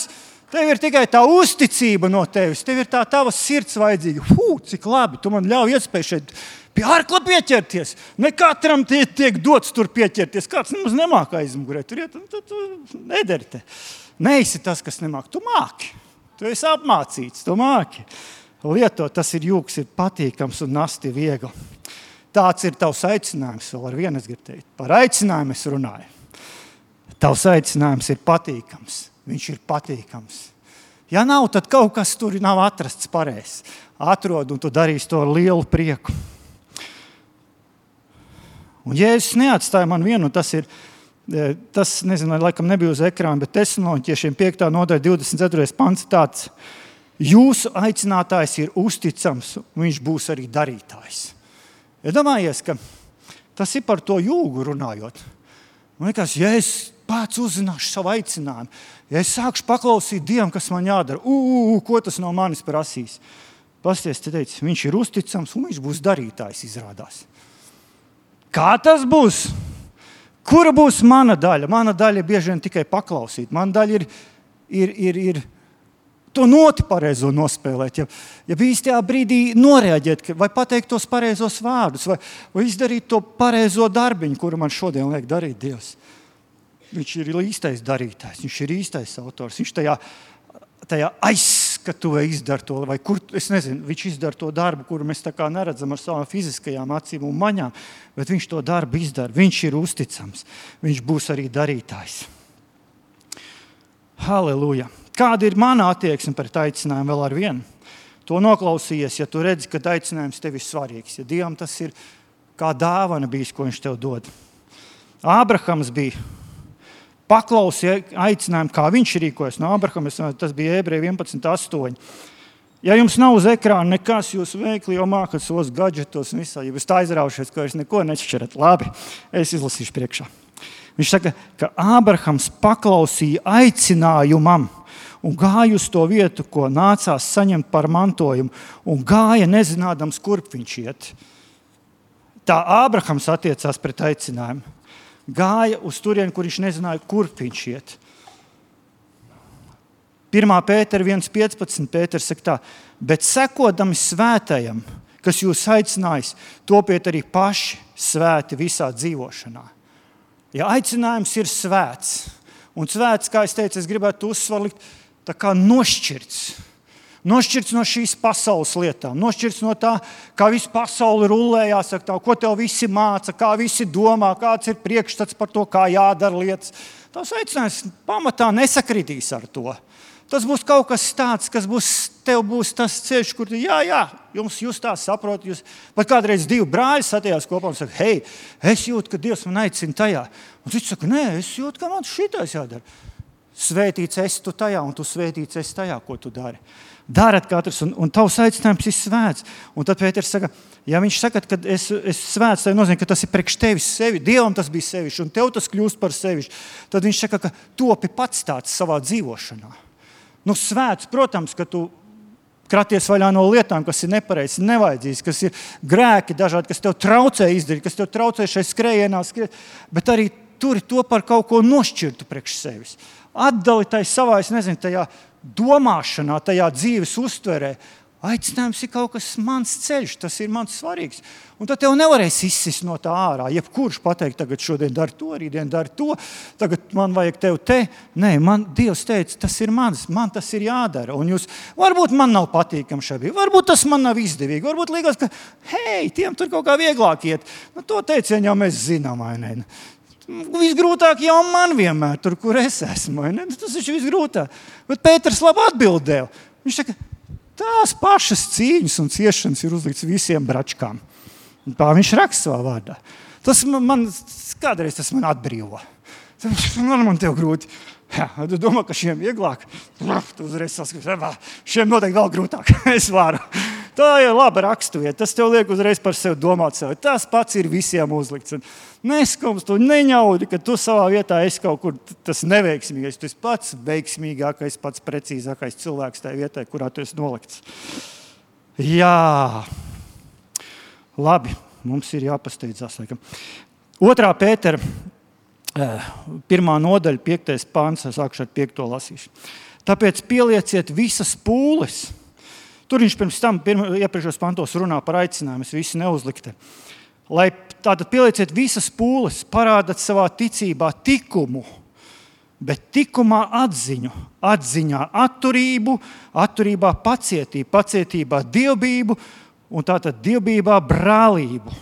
Tev ir tikai tā uzticība no tevis. Tev ir tā tava sirds vajadzīga. Cik labi, tu man ļauj iespēju šeit pie ārkla pieķerties. Ne katram tiek dots tur pieķerties. Kāds nemaz nemāk aizmugurē. Tur iet, tu nedari te. Neesi tas, kas nemāk. Tu māki. Tu esi apmācīts, tu māki. Lietot, tas ir jūks, ir patīkams un nasti viegli. Tāds ir tavs aicinājums. Vēl ar vienu es gribu teikt. Par aicinājumu es runāju. Tavs aicinājums ir patīkams. Viņš ir patīkams. Ja nav, tad kaut kas tur nav atrasts pareizi. Atrod, un tu darīsi to ar lielu prieku. Un Jēzus neatstāja man vienu, tas nezinu, laikam nebija uz ekrāna, bet Tesaloniķiešiem 5. nodaļa 24. pants tāds. Jūsu aicinātājs ir uzticams, un viņš būs arī darītājs. Ja domājies, ka tas ir par to jūgu runājot. Man liekas, ja es pats uzzināšu savu aicinājumu, ja es sākšu paklausīt Dievam, kas man jādara, ko tas no manis prasīs. Pasties, te teici, viņš ir uzticams un viņš būs darītājs, izrādās. Kā tas būs? Kura būs mana daļa? Mana daļa ir bieži vien tikai paklausīt. Mana daļa ir to noti pareizo nospēlēt, ja īstajā brīdī noreaģēt, vai pateikt tos pareizos vārdus, vai izdarīt to pareizo darbiņu, kuru man šodien liek darīt Dievs. Viņš ir īstais darītājs, viņš ir īstais autors, viņš tajā aizskatuvē izdara to, vai kur, es nezinu, viņš izdara to darbu, kuru mēs tā kā neredzam ar savām fiziskajām acīm un maņām, bet viņš to darbu izdara, viņš ir uzticams, viņš būs arī darītājs. Halleluja! Kāda ir mana attieksme pret aicinājumu vēl ar vienu? To noklausījies, ja tu redzi, ka aicinājums tev ir svarīgs, ja Dievam tas ir kā dāvana bijis, ko viņš tev dod. Ābrahams bija paklausīja aicinājumu, kā viņš rīkojas no Ābrahama, tas bija Ebreju 11.8. Ja jums nav uz ekrāna nekas, jūs veikli jau mākat savos gadžetos un visā, ja jūs tā aizraušies, ka jūs neko nešķirat. Labi, es izlasīšu priekšā. Viņš saka, ka Ābrahams paklausīja aicinājumam un gāja uz to vietu, ko nācās saņemt par mantojumu, un gāja nezinādams, kurp viņš iet. Tā Ābrahams attiecās pret aicinājumu. Gāja uz turieni, kur viņš nezināja, kurp viņš iet. 1. Pētera 1.15. Pēters saka tā, bet sekodami svētajam, kas jūs aicinājis, topiet arī paši svēti visā dzīvošanā. Ja aicinājums ir svēts, un svēts, kā es teicu, es gribētu uzsvarlikt, tā kā nošķirts. Nošķirts no šīs pasaules lietām, nošķirts no tā, kā visu pasauli rullējās, ko tev visi māca, kā visi domā, kāds ir priekšstats par to, kā jādara lietas. Tās aicinājums pamatā nesakritīs ar to. Tas būs kaut kas tāds, kas tev būs tas ceļš, kur jūs tā saprotat. Pat kādreiz 2 brāļi satiekās kopā un saka, hei, es jūtu, ka Dievs man aicina tajā. Un viņš saka, nē, es jūtu, ka man šitais jādara. Svētīts esi tu tajā, un tu svētīts esi tajā, ko tu dari. Darat katrs, un tavs aicinājums ir svēts. Un tad Pēters saka, ja viņš saka, ka es svēts, tas nozīmē, ka tas ir priekš tevis sevi. Dievam tas bija sevišķi, un tev tas kļūst par sevišķi. Tad viņš saka, ka topi pats tāds savā dzīvošanā. Svēts, protams, ka tu kraties vaļā no lietām, kas ir nepareizs, nevajadzīgs, kas ir grēki dažādi, kas tev traucē izdarīt, kas tev traucē šai skrējienā, bet arī turi to par kaut ko nošķirtu priekš sevis. Atdali tai savā, tajā domāšanā, tajā dzīves uztverē. Aicinājums ir kaut kas mans ceļš, tas ir mans svarīgs. Un tad tev nevarēs izsist no tā ārā. Jebkurš pateikt, tagad šodien dari to, rītdien dari to, tagad man vajag tev te. Nē, man Dievs teica, tas ir mans, man tas ir jādara. Un varbūt man nav patīkami šobrīd, varbūt tas man nav izdevīgi, varbūt liekas, ka hei, tiem tur kaut kā vieglāk iet. To teicienu jau mēs zinām, vai ne? Visgrūtāk jau man vienmēr, tur, kur es esmu. Tas ir visgrūtāk. Bet Pēters labi atbildēja. Viņš saka, tās pašas cīņas un ciešanas ir uzlikts visiem bračkām. Un tā viņš raksta savā vārdā. Kādreiz tas man atbrīvo. Man tev grūti. Tu domā, ka šiem vieglāk? Tu uzreiz saskatās, šiem noteikti vēl grūtāk. Es varu. Tā ir laba rakstuvieta. Tas tev liek uzreiz par sevi domāt sevi. Tas pats ir visiem uzlikts. Neskums, tu neņaudi, ka tu savā vietā esi kaut kur tas neveiksmīgais. Tu esi pats veiksmīgākais, pats precīzākais cilvēks tajā vietā, kurā tu esi nolikts. Jā. Labi, mums ir jāpasteidzās. 2. Pētera 1. nodaļa, 5. pāns, sākšu ar 5. lasīšu. Tāpēc pielieciet visas pūles. Tur viņš pirms tam iepriekšos pantos runā par aicinājumu, es visu neuzliktu. Lai tātad pielieciet visas pūles, parādat savā ticībā tikumu, bet tikumā atziņu, atziņā atturību, atturībā pacietību, pacietībā dievbību un tātad dievbībā brālību.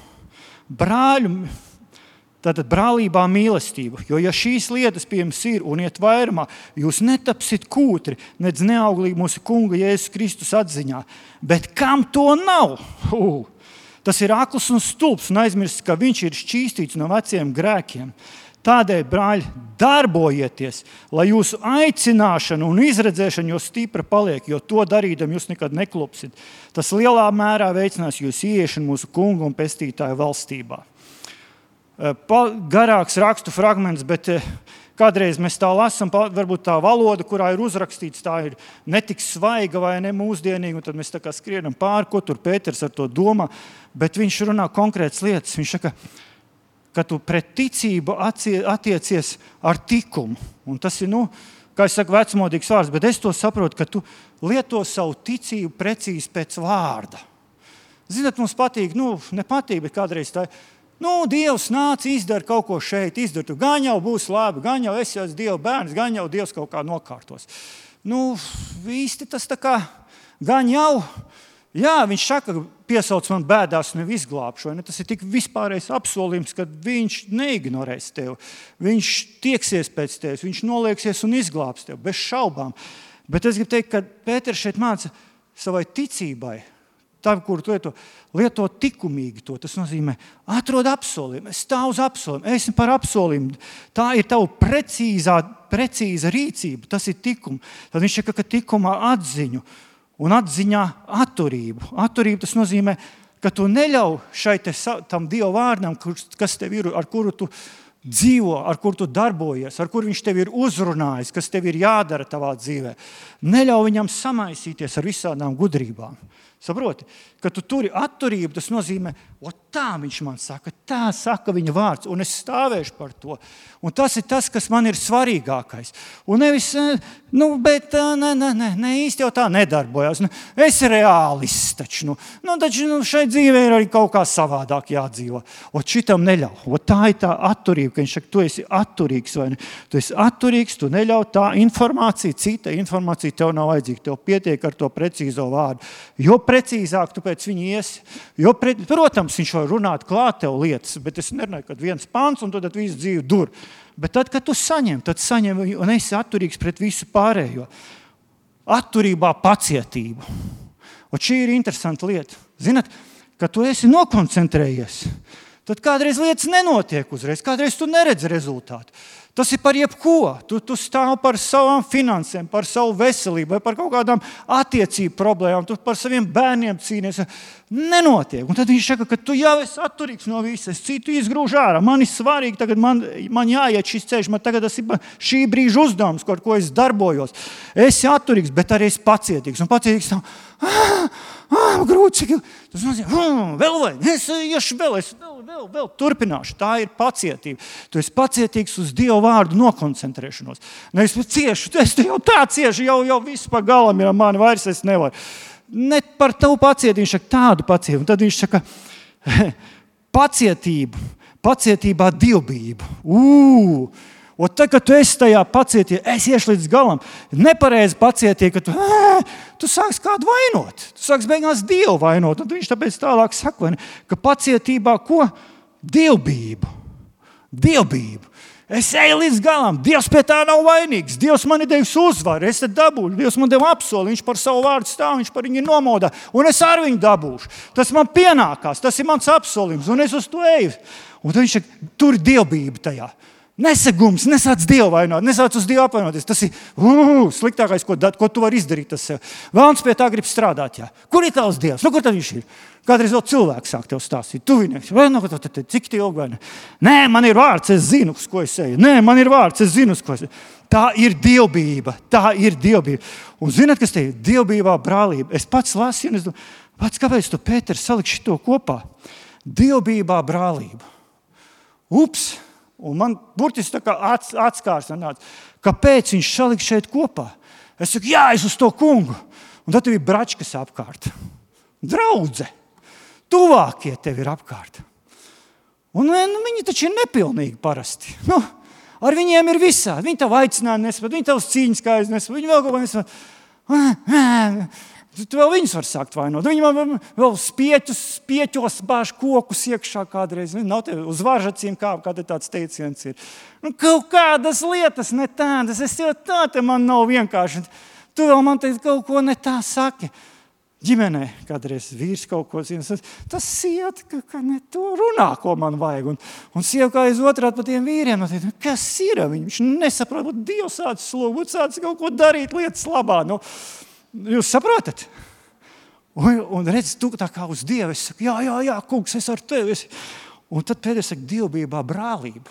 Tātad brālībā mīlestību, jo ja šīs lietas pie jums ir un iet vairumā, jūs netapsit kūtri, nedz neauglīgi mūsu kunga Jēzus Kristus atziņā. Bet kam to nav? Tas ir akls un stulbs un aizmirsts, ka viņš ir šķīstīts no veciem grēkiem. Tādēļ, brāļi, darbojieties, lai jūsu aicināšana un izredzēšana jau stipra paliek, jo to darīdam jūs nekad neklupsit. Tas lielā mērā veicinās jūsu ieiešanu mūsu kunga un pestītāja valstībā. Garāks rakstu fragments, bet kādreiz mēs tā lasām, varbūt tā valoda, kurā ir uzrakstīts, tā ir netik svaiga vai ne mūsdienīga, un tad mēs tā kā skrienam pāri, ko tur Pēters ar to domā, bet viņš runā konkrētas lietas. Viņš saka, ka tu pret ticību attiecies ar tikumu. Un tas ir, kā es saku, vecmodīgs vārds, bet es to saprotu, ka tu lieto savu ticību precīzi pēc vārda. Zināt, mums patīk, nepatīk, bet kādreiz tā ir. Dievs nāca, izdara kaut ko šeit, izdara. Gan jau būs labi, gan jau es esmu Dieva bērns, gan jau Dievs kaut kā nokārtos. Īsti tas tā kā, gan jau, jā, viņš saka, piesauc man bēdās un izglābšu. Tas ir tik vispārējais apsolījums, ka viņš neignorēs tevi. Viņš tieksies pēc tevis, viņš nolieksies un izglābs tevi, bez šaubām. Bet es gribu teikt, ka Pēters šeit māca savai ticībai, tā, kur tu lieto tikumīgi to. Tas nozīmē, atrod apsolījumu, stāv uz apsolījumu, esmu par apsolījumu. Tā ir tava precīza rīcība, tas ir tikums. Tad viņš saka, ka tikumā atziņu un atziņā atturību. Atturību tas nozīmē, ka tu neļauj tam Dieva vārdam, kas tev ir, ar kuru tu dzīvo, ar kuru tu darbojies, ar kuru viņš tev ir uzrunājis, kas tev ir jādara tavā dzīvē. Neļauj viņam samaisīties ar visādām gudrībām. Saproti, ka tu turi atturību, tas nozīmē, tā viņš man saka, tā saka viņa vārds, un es stāvēšu par to. Un tas ir tas, kas man ir svarīgākais. Un nevis, bet ne, īsti jau tā nedarbojas. Es reālists taču. Taču šai dzīvē ir arī kaut kā savādāk jādzīvo. Šitam neļauj. Tā ir tā atturība, ka viņš saka, tu esi atturīgs vai ne. Tu esi atturīgs, tu neļauj tā informācija, cita informācija tev nav vajadzīga. Tev pietiek ar to precīzo vārdu. Jo precīzāk tu pēc viņa iesi. Protams, viņš var runāt klāt tev lietas, bet es nerunāju, kad viens pants un tad visu dzīvi dur. Bet tad, kad tu saņem un esi atturīgs pret visu pārējo. Atturībā pacietību. Un šī ir interesanta lieta. Zināt, kad tu esi nokoncentrējies, tad kādreiz lietas nenotiek uzreiz, kādreiz tu neredzi rezultātu. Tas ir par jebko. Tu stāv par savām finansēm, par savu veselību, vai par kaut kādām attiecību problēmām, tu par saviem bērniem cīnies. Nenotiek. Un tad viņš saka, ka tu jau esi atturīgs no visas, citu izgrūž ārā. Man ir svarīgi, tagad man jāiet šis ceļš, man tagad tas ir šī brīža uzdevums, ar ko es darbojos. Esi atturīgs, bet arī esi pacietīgs. Un pacietīgs tam, grūti, cik tas nozīmē, vēl vai, es iešu vēl turpināšu. Tā ir pacietība. Tu esi pacietīgs uz Dieva vārdu nokoncentrēšanos. Es ciešu, es jau tā ciešu, jau viss pa galam ir mani, vairs es nevaru. Ne par tavu pacietību, viņš saka tādu pacietību. Un tad viņš saka, pacietībā dievbību. Un tad, kad tu esi tajā pacietībā, es iešu līdz galam, nepareizi pacietība, ka tu sāks kādu vainot. Tu sāks beigās Dievu vainot. Un viņš tāpēc tālāk saka, ka pacietībā ko? Dievbību. Es eju līdz galam. Dievs pie tā nav vainīgs. Dievs man ir devis uzvaru. Es te dabūšu. Dievs man deva apsoli. Viņš par savu vārdu stāv. Viņš par viņu nomodā. Un es ar viņu dabūšu. Tas man pienākās. Tas ir mans apsolījums. Un es uz to eju. Un tad viņš saka, tur ir dievbība tajā. Nesagums, nesāc Dievu vainot, nesāc uz Dievu apvainoties. Tas ir sliktākais, ko tu vari izdarīt. Vēlns pie tā grib strādāt. Jā. Kur ir tavs Dievs? Kur tad viņš ir? Kādreiz vēl cilvēks sāk tev stāstīt. Tuvinieks, cik tie ilgi vai ne? Nē, man ir vārds, es zinu, uz ko es eju. Nē, man ir vārds, es zinu, uz ko es eju. Tā ir dievbība. Un zināt, kas te ir? Dievbībā brālība. Es pats lasīju, un es domāju, kāpēc tu, Pēters, saliksi to kopā? Dievbībā brālība. Ups! Un man burtiski tā kā atskārs nāca. Kāpēc viņš salika šeit kopā? Es saku, jā, es uz to kungu. Un tad tev ir bračkas apkārt. Draudze. Tuvākie tev ir apkārt. Un viņi taču ir nepilnīgi parasti. Ar viņiem ir visādi. Viņi tev aicināja nespat, viņi tev cīņas kājas nespat, viņi vēl kaut ko nespat. Tu vēl viņus var sākt vainot. Viņi man vēl spieķos bāž kokus iekšā kādreiz. Nav tev uz varžacīm kā tāds teiciens ir. Kaut kādas lietas ne tādas. Es jau tā te man nav vienkārši. Tu vēl man te kaut ko ne tā saki. Ģimenē kādreiz vīrs kaut ko zina. Tas siet, ka ne to runā, ko man vajag. Un sieva kā aiz otrādi pa tiem vīriem. Kas ir? Viņš nesaprot, būt Dievs sācis slūgt, sācis kaut ko darīt lietas labā. Jūs saprotat? Un redz, tu tā kā uz Dievu, es saku, jā, kungs, es ar tevi. Un tad pēdējais saka, dievbībā brālība.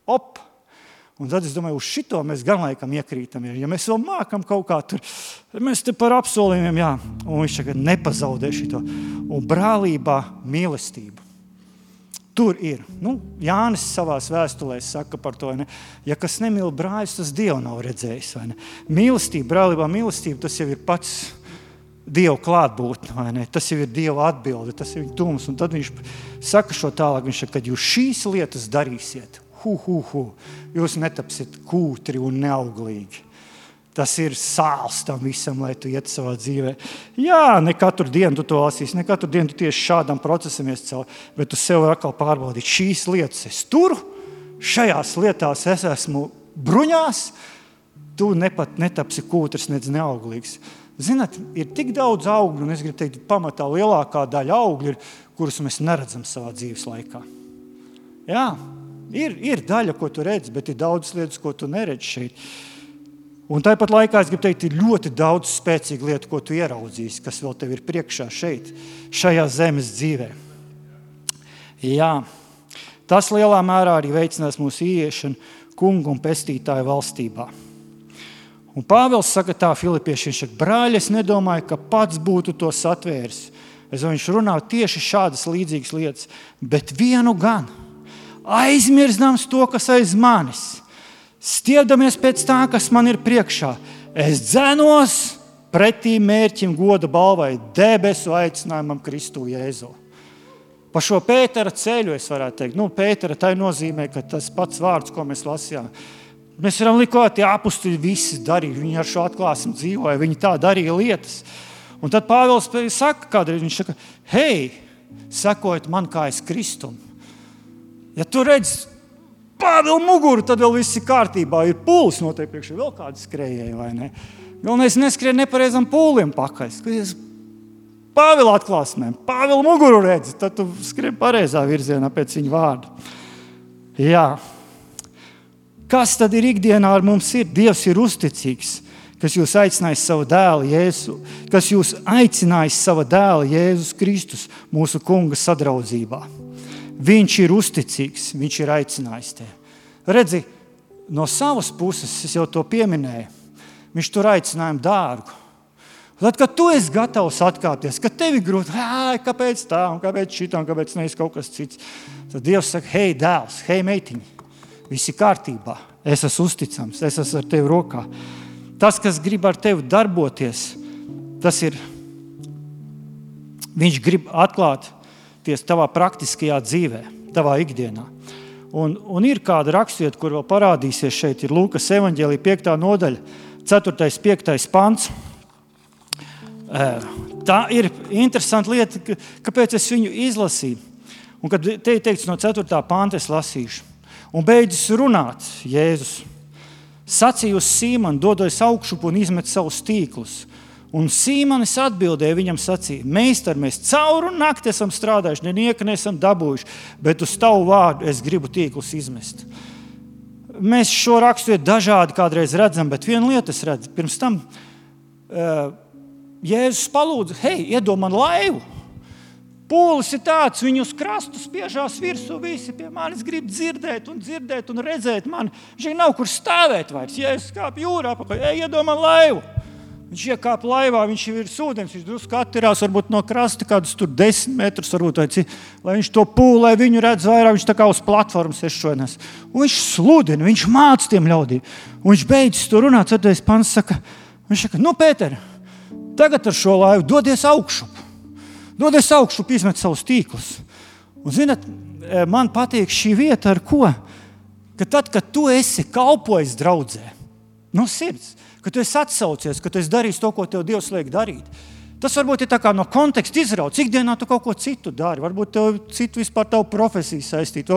Un tad es domāju, uz šito mēs gan laikam iekrītam. Ja mēs vēl mākam kaut kā tur, mēs te par apsolījumiem, jā. Un viņš saka, nepazaudē šito. Un brālībā mīlestība. Tur ir. Jānis savās vēstulēs saka par to, ne? Ja kas nemīl brāļus, tas Dievu nav redzējis. Vai ne? Mīlestība, brālībā mīlestība, tas jau ir pats Dievu klātbūtne. Vai ne? Tas jau ir Dieva atbilde, tas ir viņa tums. Un tad viņš saka šo tālāk, viņš saka, kad jūs šīs lietas darīsiet, jūs netapsiet kūtri un neauglīgi. Tas ir sāls tam visam, lai tu iet savā dzīvē. Jā, ne katru dienu tu to lasīsi, ne katru dienu tu tieši šādam procesam ies cauri, bet tu sev atkal pārbaudīt. Šīs lietas es turu, šajās lietās es esmu bruņās, tu netapsi kūtris, nedz neauglīgs. Zināt, ir tik daudz augļu, un es gribu teikt, pamatā lielākā daļa augļu ir, kurus mēs neredzam savā dzīves laikā. Jā, ir daļa, ko tu redzi, bet ir daudz lietas, ko tu neredzi šeit. Un tāpat laikā es gribu teikt, ir ļoti daudz spēcīgu lietu, ko tu ieraudzīsi, kas vēl tev ir priekšā šeit, šajā zemes dzīvē. Jā, tas lielā mērā arī veicinās mūsu ieiešanu kungu un pestītāju valstībā. Un Pāvils saka tā Filipiešiem, viņš saka, brāļi, es nedomāju, ka pats būtu to satvēris. Viņš runā tieši šādas līdzīgas lietas, bet vienu gan, aizmirstams to, kas aiz manis. Stiepdamies pēc tā, kas man ir priekšā, es dzenos pretī mērķim goda balvai, debesu aicinājumam Kristu Jēzu. Pa šo Pētera ceļu es varētu teikt. Pētera tā nozīmē, ka tas pats vārds, ko mēs lasījām. Mēs varam likot, tie apustuļi visi darīja, viņi ar šo atklāsmu dzīvoja, viņi tā darīja lietas. Un tad Pāvils saka kādreiz, viņš saka, hei, sekojiet man kā es Kristum. Ja tu redz Pāvila muguru, tad vēl viss ir kārtībā. Ir pūlis noteikti priekšā, vēl kādi skrējēji, vai ne? Galvenais neskrien nepareizam pūlim pakaļ. Skaties Pāvila atklāsmēm, Pāvila muguru redzi, tad tu skrien pareizā virzienā pēc viņa vārda. Jā. Kas tad ir ikdienā ar mums ir? Dievs ir uzticīgs, kas jūs aicinājis savu dēlu Jēzu, kas jūs aicinājis savu dēlu Jēzus Kristus mūsu kunga sadraudzībā. Viņš ir uzticīgs, viņš ir aicinājis tevi. Redzi, no savas puses, es jau to pieminēju, viņš tur aicinājumu dārgu. Tad, kad tu esi gatavs atkāpties, kad tevi grūti, kāpēc tā, un kāpēc šitā, un kāpēc nevis kaut kas cits, tad Dievs saka, hei dēls, hei meitiņi, viss ir kārtībā, es esmu uzticams, es esmu ar tevi rokā. Tas, kas grib ar tevi darboties, tas ir, viņš grib atklāt tavā praktiskajā dzīvē, tavā ikdienā. Un ir kāda rakstvieta, kur vēl parādīsies šeit, ir Lūkas evaņģēlija 5. nodaļa, 4.5. pants. Tā ir interesanta lieta, kāpēc es viņu izlasīju. Un kad te ir teikts no 4. panta, es lasīšu. Un beidzis runāt, Jēzus sacīja uz Sīmanu, dodojas augšup un izmet savus tīklus. Un Sīmanis atbildēja, viņam sacīja, meistar, mēs cauru nakti esam strādājuši, nenieka neesam dabūjuši, bet uz tavu vārdu es gribu tīklus izmest. Mēs šo raksturu dažādi kādreiz redzam, bet viena lieta es redzu. Pirms tam Jēzus palūdza, hei, iedod man laivu. Pūlis ir tāds, viņi uz krastu spiežās virsū, visi pie manis grib dzirdēt un redzēt mani. Viņš nav kur stāvēt vairs. Jēzus kāp jūrā, iedod man laivu. Viņš iekāp laivā, viņš ir virs ūdens, viņš drusku attirās, varbūt no krasta kādus tur 10 metrus, varbūt, lai viņš to pūli, lai viņu redz vairāk, viņš tā kā uz platformas ešojas. Un viņš sludina, viņš māca tiem ļaudīm. Un viņš beidzis to runāt, 4. pants saka, Viņš saka, Pēter, tagad ar šo laivu dodies augšup. Dodies augšup, izmet savus tīklus. Un, zināt, man patīk šī vieta ar ko? Ka tad, kad tu esi kalpojis draudzē, no sirds, ka tu esi atsaucies, ka tu esi darījis to, ko tev Dievs liek darīt, tas varbūt ir tā kā no konteksta izrauts. Ikdienā tu kaut ko citu dari. Varbūt tev citu vispār tavu profesiju saistīt.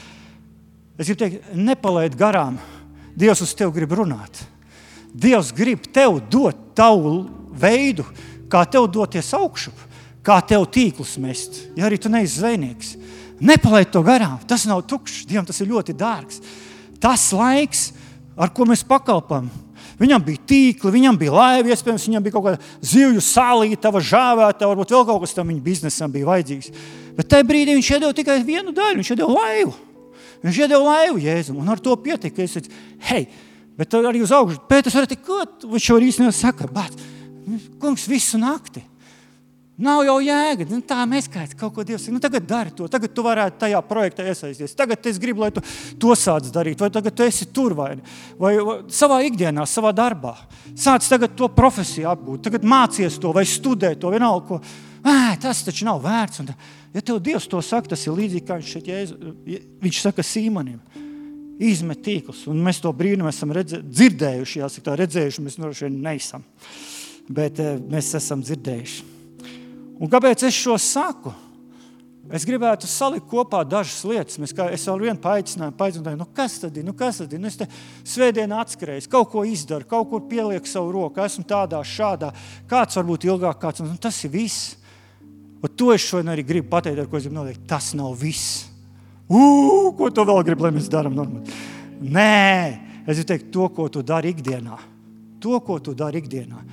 Es gribu teikt, nepalaid garām. Dievs uz tevi grib runāt. Dievs grib tev dot tavu veidu, kā tev doties augšup, kā tev tīklus mest, ja arī tu neesi zvejnieks. Nepalaid to garām. Tas nav tukšs. Dievam tas ir ļoti dārgs. Tas laiks, ar ko mēs pakalpam, viņam bija tīkli, viņam bija laiva, iespējams, viņam bija kaut kāda zivju salītava, žāvēta, varbūt vēl kaut kas tam viņa biznesam bija vajadzīgs. Bet tajā brīdī viņš iedeva tikai vienu daļu, viņš iedeva laivu. Viņš iedeva laivu Jēzum, un ar to pietika. Es teicu, hei, bet arī uz augšu, Pēters var teikt, ko? Viņš jau īstenībā saka, bet, kungs, visu nakti. Nav jau jēga, tā mēs kāds kaut ko Dievs saka, tagad dari to, tagad tu varētu tajā projektā iesaisties, tagad es gribu, lai tu to sāc darīt, vai tagad tu esi tur vai savā ikdienā, savā darbā. Sāc tagad to profesiju apgūt, tagad mācies to vai studē to vienalga, ko, tas taču nav vērts. Un, ja tev Dievs to saka, tas ir līdzīgi, kā viņš saka Sīmanim, izmet tīklus, un mēs to brīnumu esam dzirdējuši, jāsaka tā redzējuši, mēs neesam, bet mēs esam dzirdējuši. Un kāpēc es šo saku? Es gribētu salikt kopā dažas lietas. Es vēl vienu paaicināju, kas tad ir? Es te svētdienā atskrējis, kaut ko izdaru, kaut kur pielieku savu roku, esmu tādā, šādā, kāds varbūt ilgāk, kāds. Un tas ir viss. Un to es šodien arī gribu pateikt, ar ko es gribu noliekt. Tas nav viss. Ko tu vēl gribi, lai mēs darām normāli? Nē, es gribu teikt to, ko tu dari ikdienā. To, ko tu dari ikdienā.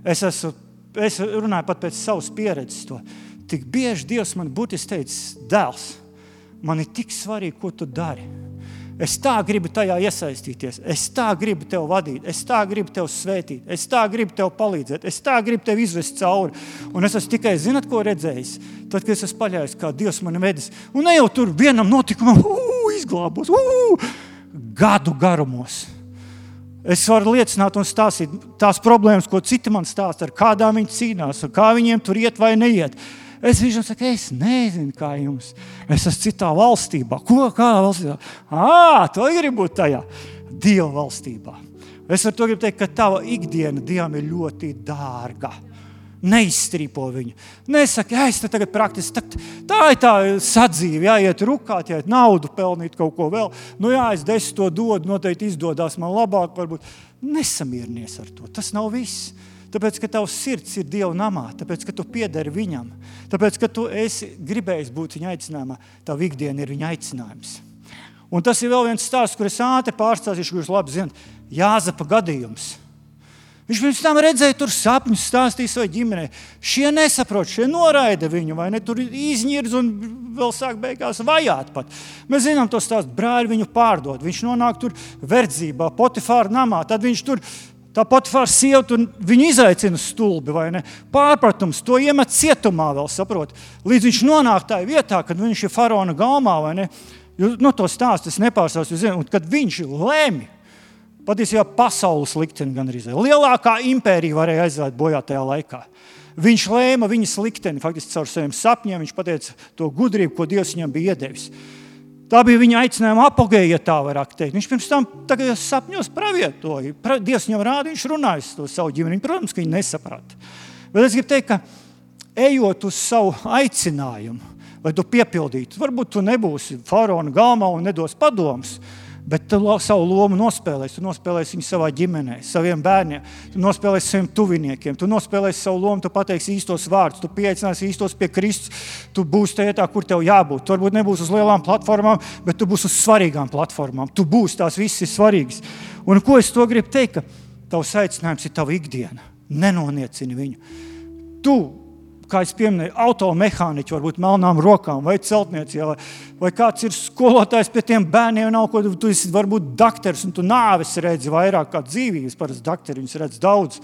Es runāju pat pēc savas pieredzes to. Tik bieži Dievs man būtiski teicis, dēls, man ir tik svarīgi, ko tu dari. Es tā gribu tajā iesaistīties. Es tā gribu tev vadīt. Es tā gribu tev svētīt. Es tā gribu tev palīdzēt. Es tā gribu tev izvest cauri. Un es esmu tikai, zināt, ko redzējis? Tad, kad es esmu paļājis, kā Dievs mani vedis. Un ne jau tur vienam notikumam izglābos. Gadu garumos. Es varu liecināt un stāstīt tās problēmas, ko citi man stāsta, ar kādām viņi cīnās, un kā viņiem tur iet vai neiet. Es viņam saku, es nezinu, kā jums. Es esmu citā valstībā. Ko? Kādā valstībā? To gribu būt tajā. Dieva valstībā. Es ar to gribu teikt, ka tava ikdiena Dievam ir ļoti dārga. Neizstrīpo viņu. Nesaka, es te tagad praktiski, tā ir tā sadzīve, jāiet rukāt, jāiet naudu pelnīt kaut ko vēl. Es 10 to dodu, noteikti izdodās man labāk, varbūt. Nesamierinies ar to, tas nav viss. Tāpēc, ka tavs sirds ir Dieva namā, tāpēc, ka tu piedari viņam, tāpēc, ka tu esi gribējis būt viņa aicinājumā, tava ikdiena ir viņa aicinājums. Un tas ir vēl viens stāsts, kur es ātri pārstāstīšu, kurus labi zināt, Jāzepa gadījums. Viņš pirms tam redzēja tur sapņus, stāstīja savai ģimenei. Šie nesaprot, šie noraida viņu, vai ne? Tur izņirz un vēl sāk beigās vajāt pat. Mēs zinām to stāstu, brāļi viņu pārdod. Viņš nonāk tur verdzībā, Potifāra namā. Tad viņš tur, tā Potifāra sieva, tur viņu izaicina stulbi, vai ne? Pārpratums, to iemet cietumā vēl, saprot. Līdz viņš nonāk tā vietā, kad viņš ir faraona galmā, vai ne? To stāstu es nepārstāstu, un kad viņš lēmi, patiesībā pasaules likteni gandrīz. Lielākā impērija varēja aiziet bojā tajā laikā. Viņš lēma viņas likteni, faktiski caur saviem sapņiem, viņš pateica to gudrību, ko Dievs viņam bija iedevis. Tā bija viņa aicinājuma apogēja, ja tā varētu teikt. Viņš pirms tam tagad sapņos pravietoja. Dievs viņam rāda, viņš runāja to savu ģimeni. Protams, ka viņi nesaprata. Bet es gribu teikt, ka ejot uz savu aicinājumu, lai tu piepildītu, varbūt tu nebūsi faraona galmā un nedos padomus, bet tu savu lomu nospēlēsi. Tu nospēlēsi viņu savā ģimenē, saviem bērniem, tu nospēlēsi saviem tuviniekiem, tu nospēlēsi savu lomu, tu pateiksi īstos vārdus, tu pieaicināsi īstos pie Kristus, tu būsi tajā, kur tev jābūt. Tu varbūt nebūsi uz lielām platformām, bet tu būsi uz svarīgām platformām. Tu būsi, tās visas ir svarīgas. Un ko es to gribu teikt, ka tavs aicinājums ir tava ikdiena. Nenoniecini viņu. Tu, kā es pieminēju, automehāniķi, varbūt melnām rokām, vai celtnieci, vai kāds ir skolotājs pie tiem bērniem, nav ko, tu esi varbūt dakters, un tu nāves redzi vairāk kā dzīvības, parasti dakteri, viņus redz daudz.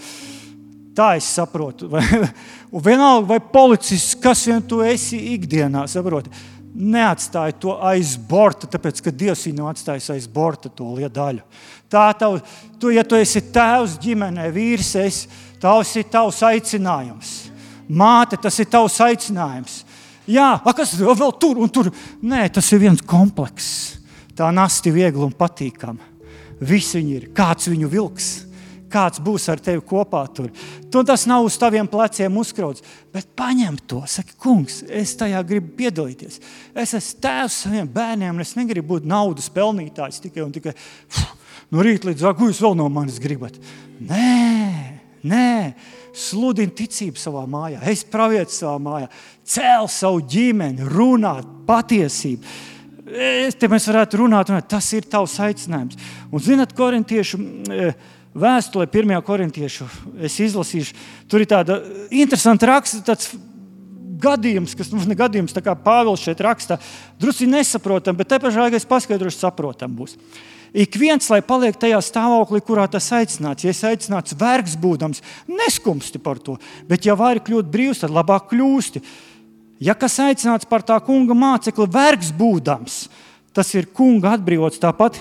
Tā es saprotu. Un vienalga, vai policists, kas vien tu esi ikdienā, saproti. neatstāji to aiz borta, tāpēc, ka Dievs viņu atstājis aiz borta to daļu. Ja tu esi tēvs ģimenē, vīrs, tas ir tavs aicinājums. Māte, tas ir tavs aicinājums. Jā, kas vēl tur un tur? Nē, tas ir viens komplekss. Tā nasti viegli un patīkama. Visi viņi ir. Kāds viņu vilks? Kāds būs ar tevi kopā tur? Tas nav uz taviem pleciem uzkrauts, bet paņem to. Saki, kungs, es tajā gribu piedalīties. Es esmu tēvs saviem bērniem, un es negribu būt naudas pelnītājs tikai un tikai no rīta līdz ko jūs vēl no manis gribat. Nē. Sludini ticību savā mājā, esi pravietis savā mājā, cēl savu ģimeni, runāt patiesību. Te mēs varētu runāt, tas ir tavs aicinājums. Un zināt, korintiešu vēstulē, 1. korintiešu, es izlasīšu, tur ir tāda interesanta raksta, tāds gadījums, kas mums ne gadījums, tā kā Pāvils šeit rakstā, drusci nesaprotam, bet te pašā laikā es paskaidrošu, saprotam būs. Ik viens, lai paliek tajā stāvoklī, kurā tas aicināts. Ja es aicināts vergs būdams, neskumsti par to, bet ja vari kļūt brīvs, tad labāk kļūsti. Ja kas aicināts par tā kunga mācekli vergs būdams, tas ir kunga atbrīvots tāpat.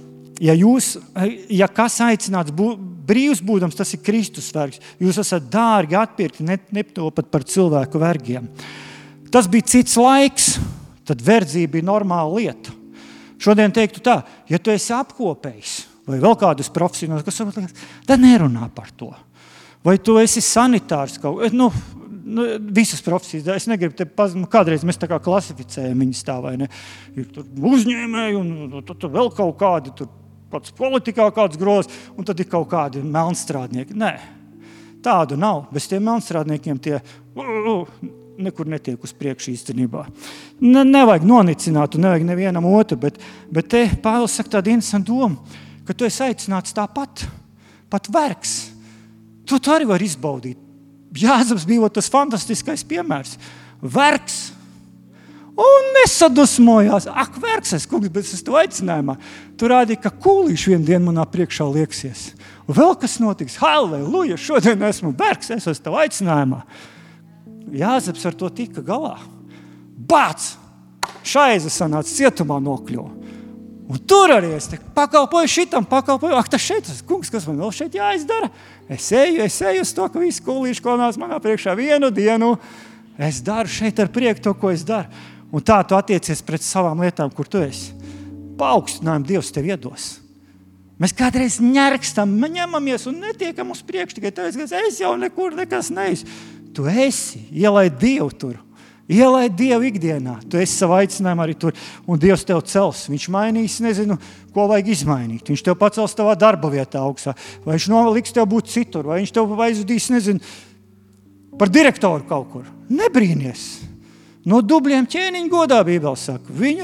Ja kas aicināts brīvs būdams, tas ir Kristus vergs. Jūs esat dārgi atpirkti, netopat par cilvēku vergiem. Tas bija cits laiks, tad verdzība bija normāla lieta. Šodien teiktu tā, ja tu esi apkopējis vai vēl kādus profesionālus, tad nerunā par to. Vai tu esi sanitārs kaut visas profesijas, es negribu te kādreiz mēs tā kā klasificējam viņas tā, vai ne? Ir tur uzņēmēji un tur vēl kaut kādi, tur kāds politikā kāds groz, un tad ir kaut kādi melnstrādnieki. Nē, tādu nav. Bez tiem melnstrādniekiem tie nekur netiek uz priekšu īstenībā. Nevajag nonicināt un nevajag nevienam otru, bet te Pāvils saka tādu interesantu domu, ka tu esi aicināts tāpat, pat vergs. Tu arī var izbaudīt. Jāzeps bija tas fantastiskais piemērs. Vergs. Un nesadusmojās. Ak, vergs, bet es to aicinājumā. Tu rādīji, ka kūlīši vienu dienu manā priekšā lieksies. Un vēl kas notiks? Halleluja, šodien esmu vergs, es esmu tev aicinājumā. Jāzeps ar to tika galā. Bāc! Šaiza sanāca cietumā nokļuva. Un tur arī es pakalpoju šitam, ak, tas šeit, kungs, kas man vēl šeit jāizdara? Es eju uz to, ka visi kūlīši kolonās manā priekšā vienu dienu. Es daru šeit ar prieku to, ko es daru. Un tā tu attiecies pret savām lietām, kur tu esi. Paaugstinājumu Dievs tev iedos. Mēs kādreiz ņerkstam, ņemamies un netiekam uz priekšu, tikai tāpēc, ka es jau nekur nekas neesmu. Tu esi, ielaid Dievu tur. Ielaid Dievu ikdienā. Tu esi savu aicinājumu arī tur. Un Dievs tev cels. Viņš mainīs, nezinu, ko vajag izmainīt. Viņš tev pacels tavā darba vietā augstā. Vai viņš liks tev būt citur. Vai viņš tev aizvedīs, nezinu, par direktoru kaut kur. Nebrīnies. No dubļiem ķēniņa godā Bībele saka. Viņa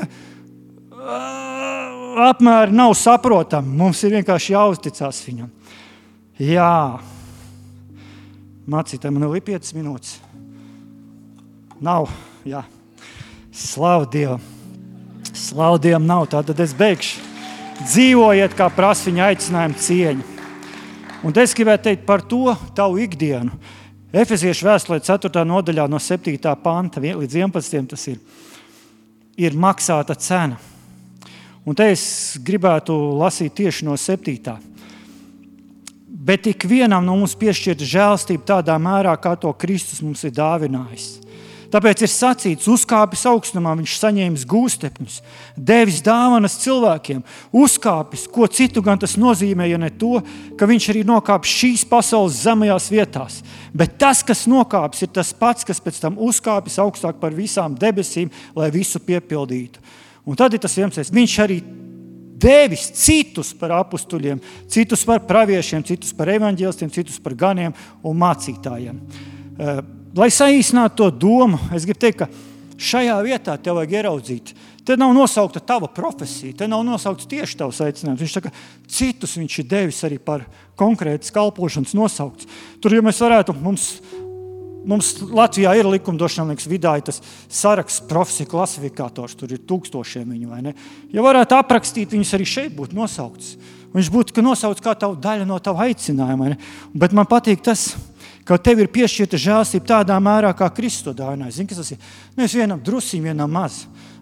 apmēri nav saprotama. Mums ir vienkārši jāuzticās viņam. Jā. Mācītāji, man vēl ir 5 minūtes. Nav, jā. Slavu Dievam. Slavu Dievam nav, tātad es beigšu. Dzīvojiet, kā prasa viņa aicinājumu cieņu. Un es gribētu teikt par to tavu ikdienu. Efeziešu vēstulē 4. nodaļā no 7. panta līdz 11. tas ir maksāta cena. Un te es gribētu lasīt tieši no 7. Bet ik vienam no mums piešķirta žēlstība tādā mērā, kā to Kristus mums ir dāvinājis. Tāpēc ir sacīts, uzkāpis augstumā, viņš saņēmis gūstepņus, devis dāvanas cilvēkiem, uzkāpis, ko citu gan tas nozīmē, ja ne to, ka viņš arī nokāpis šīs pasaules zemajās vietās. Bet tas, kas nokāpis, ir tas pats, kas pēc tam uzkāpis augstāk par visām debesīm, lai visu piepildītu. Un tad ir tas vienmēr, viņš arī devis citus par apustuļiem, citus par praviešiem, citus par evaņģēlistiem, citus par ganiem un mācītājiem. Lai saīsinātu to domu, es gribu teikt, ka šajā vietā tev vajag ieraudzīt. Te nav nosaukta tava profesija, te nav nosaukts tieši tavs aicinājums. Viņš saka, citus viņš ir devis arī par konkrētas kalpošanas nosaukts. Tur, ja mēs varētu, mums Latvijā ir likumdošanā, liekas, vidā ir tas saraksts profesiju klasifikators, tur ir 1000 viņu, vai ne? Ja varētu aprakstīt, viņus arī šeit būtu nosaukts. Viņš būtu nosaukts kā tavu daļa no tava aicinājuma, vai ne? Bet man patīk tas, ka tev ir piešķirta žēlstība tādā mērā, kā Kristus to dāvināja. Zini, kas tas ir? Nevis vienam drusiņ, vienam maz.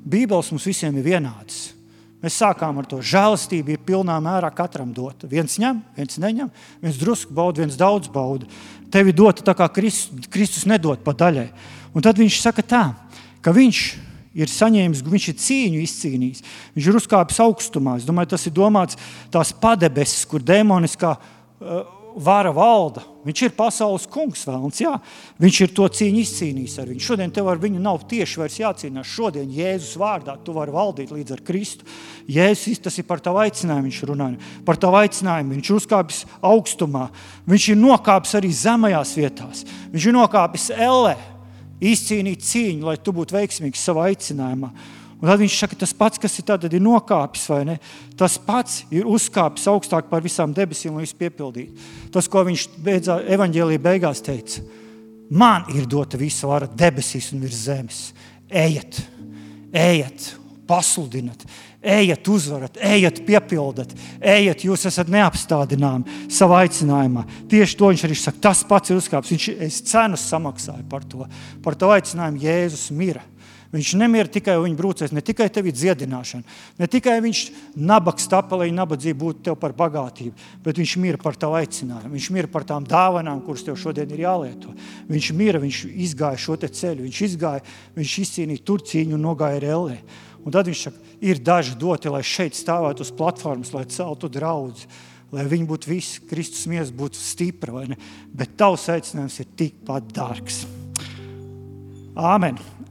Bībeles mums visiem ir vienāds. Mēs sākām ar to žēlastību, ir pilnā mērā katram dota. Viens ņem, viens neņem, viens drusku bauda, viens daudz bauda. Tevi dota tā kā Kristus nedod pa daļai. Un tad viņš saka tā, ka viņš ir saņēmis, viņš ir cīņu izcīnījis. Viņš ir uzkāpis augstumā. Es domāju, tas ir domāts tās padebeses, kur demoniskā vara valda. Viņš ir pasaules kungs vēlns, jā. Viņš ir to cīņu izcīnījis ar viņu. Šodien tev ar viņu nav tieši vairs jācīnās. Šodien Jēzus vārdā tu vari valdīt līdz ar Kristu. Jēzus, tas ir par tavu aicinājumu, viņš runā. Par tavu aicinājumu. Viņš uzkāpis augstumā. Viņš ir nokāpis arī zemajās vietās. Viņš ir nokāpis ellē. Izcīnīt cīņu, lai tu būtu veiksmīgs savā aicinājumā. Un tad viņš saka, tas pats, kas ir tad ir nokāpis, vai ne? Tas pats ir uzkāpis augstāk par visām debesīm, lai visu piepildītu. Tas, ko viņš evaņģēlija beigās teica, man ir dota visa vara debesīs un virs zemes. Ejiet, pasludinat, ejiet, uzvarat, ejiet, piepildat, ejiet, jūs esat neapstādināmi savā aicinājumā. Tieši to viņš arī saka, tas pats ir uzkāpis. Es cenu samaksāju par to. Par to aicinājumu Jēzus mira. Viņš nemira tikai, viņa brūcēs, ne tikai tevi dziedināšana, ne tikai viņš nabaks tapa, lai nabadzība būtu tev par bagātību, bet viņš mira par tavu aicinājumu, viņš mira par tām dāvanām, kuras tev šodien ir jālieto. Viņš mira, viņš izgāja šo te ceļu, viņš izcīnīja tur cīņu un nogāja ar ellē. Un tad viņš saka, ir daži doti, lai šeit stāvētu uz platformas, lai celtu draudzi, lai viņi būtu visi, Kristus miesa būtu stipra, vai ne? Bet tavs aicinājums ir tikpat dārgs. Āmen.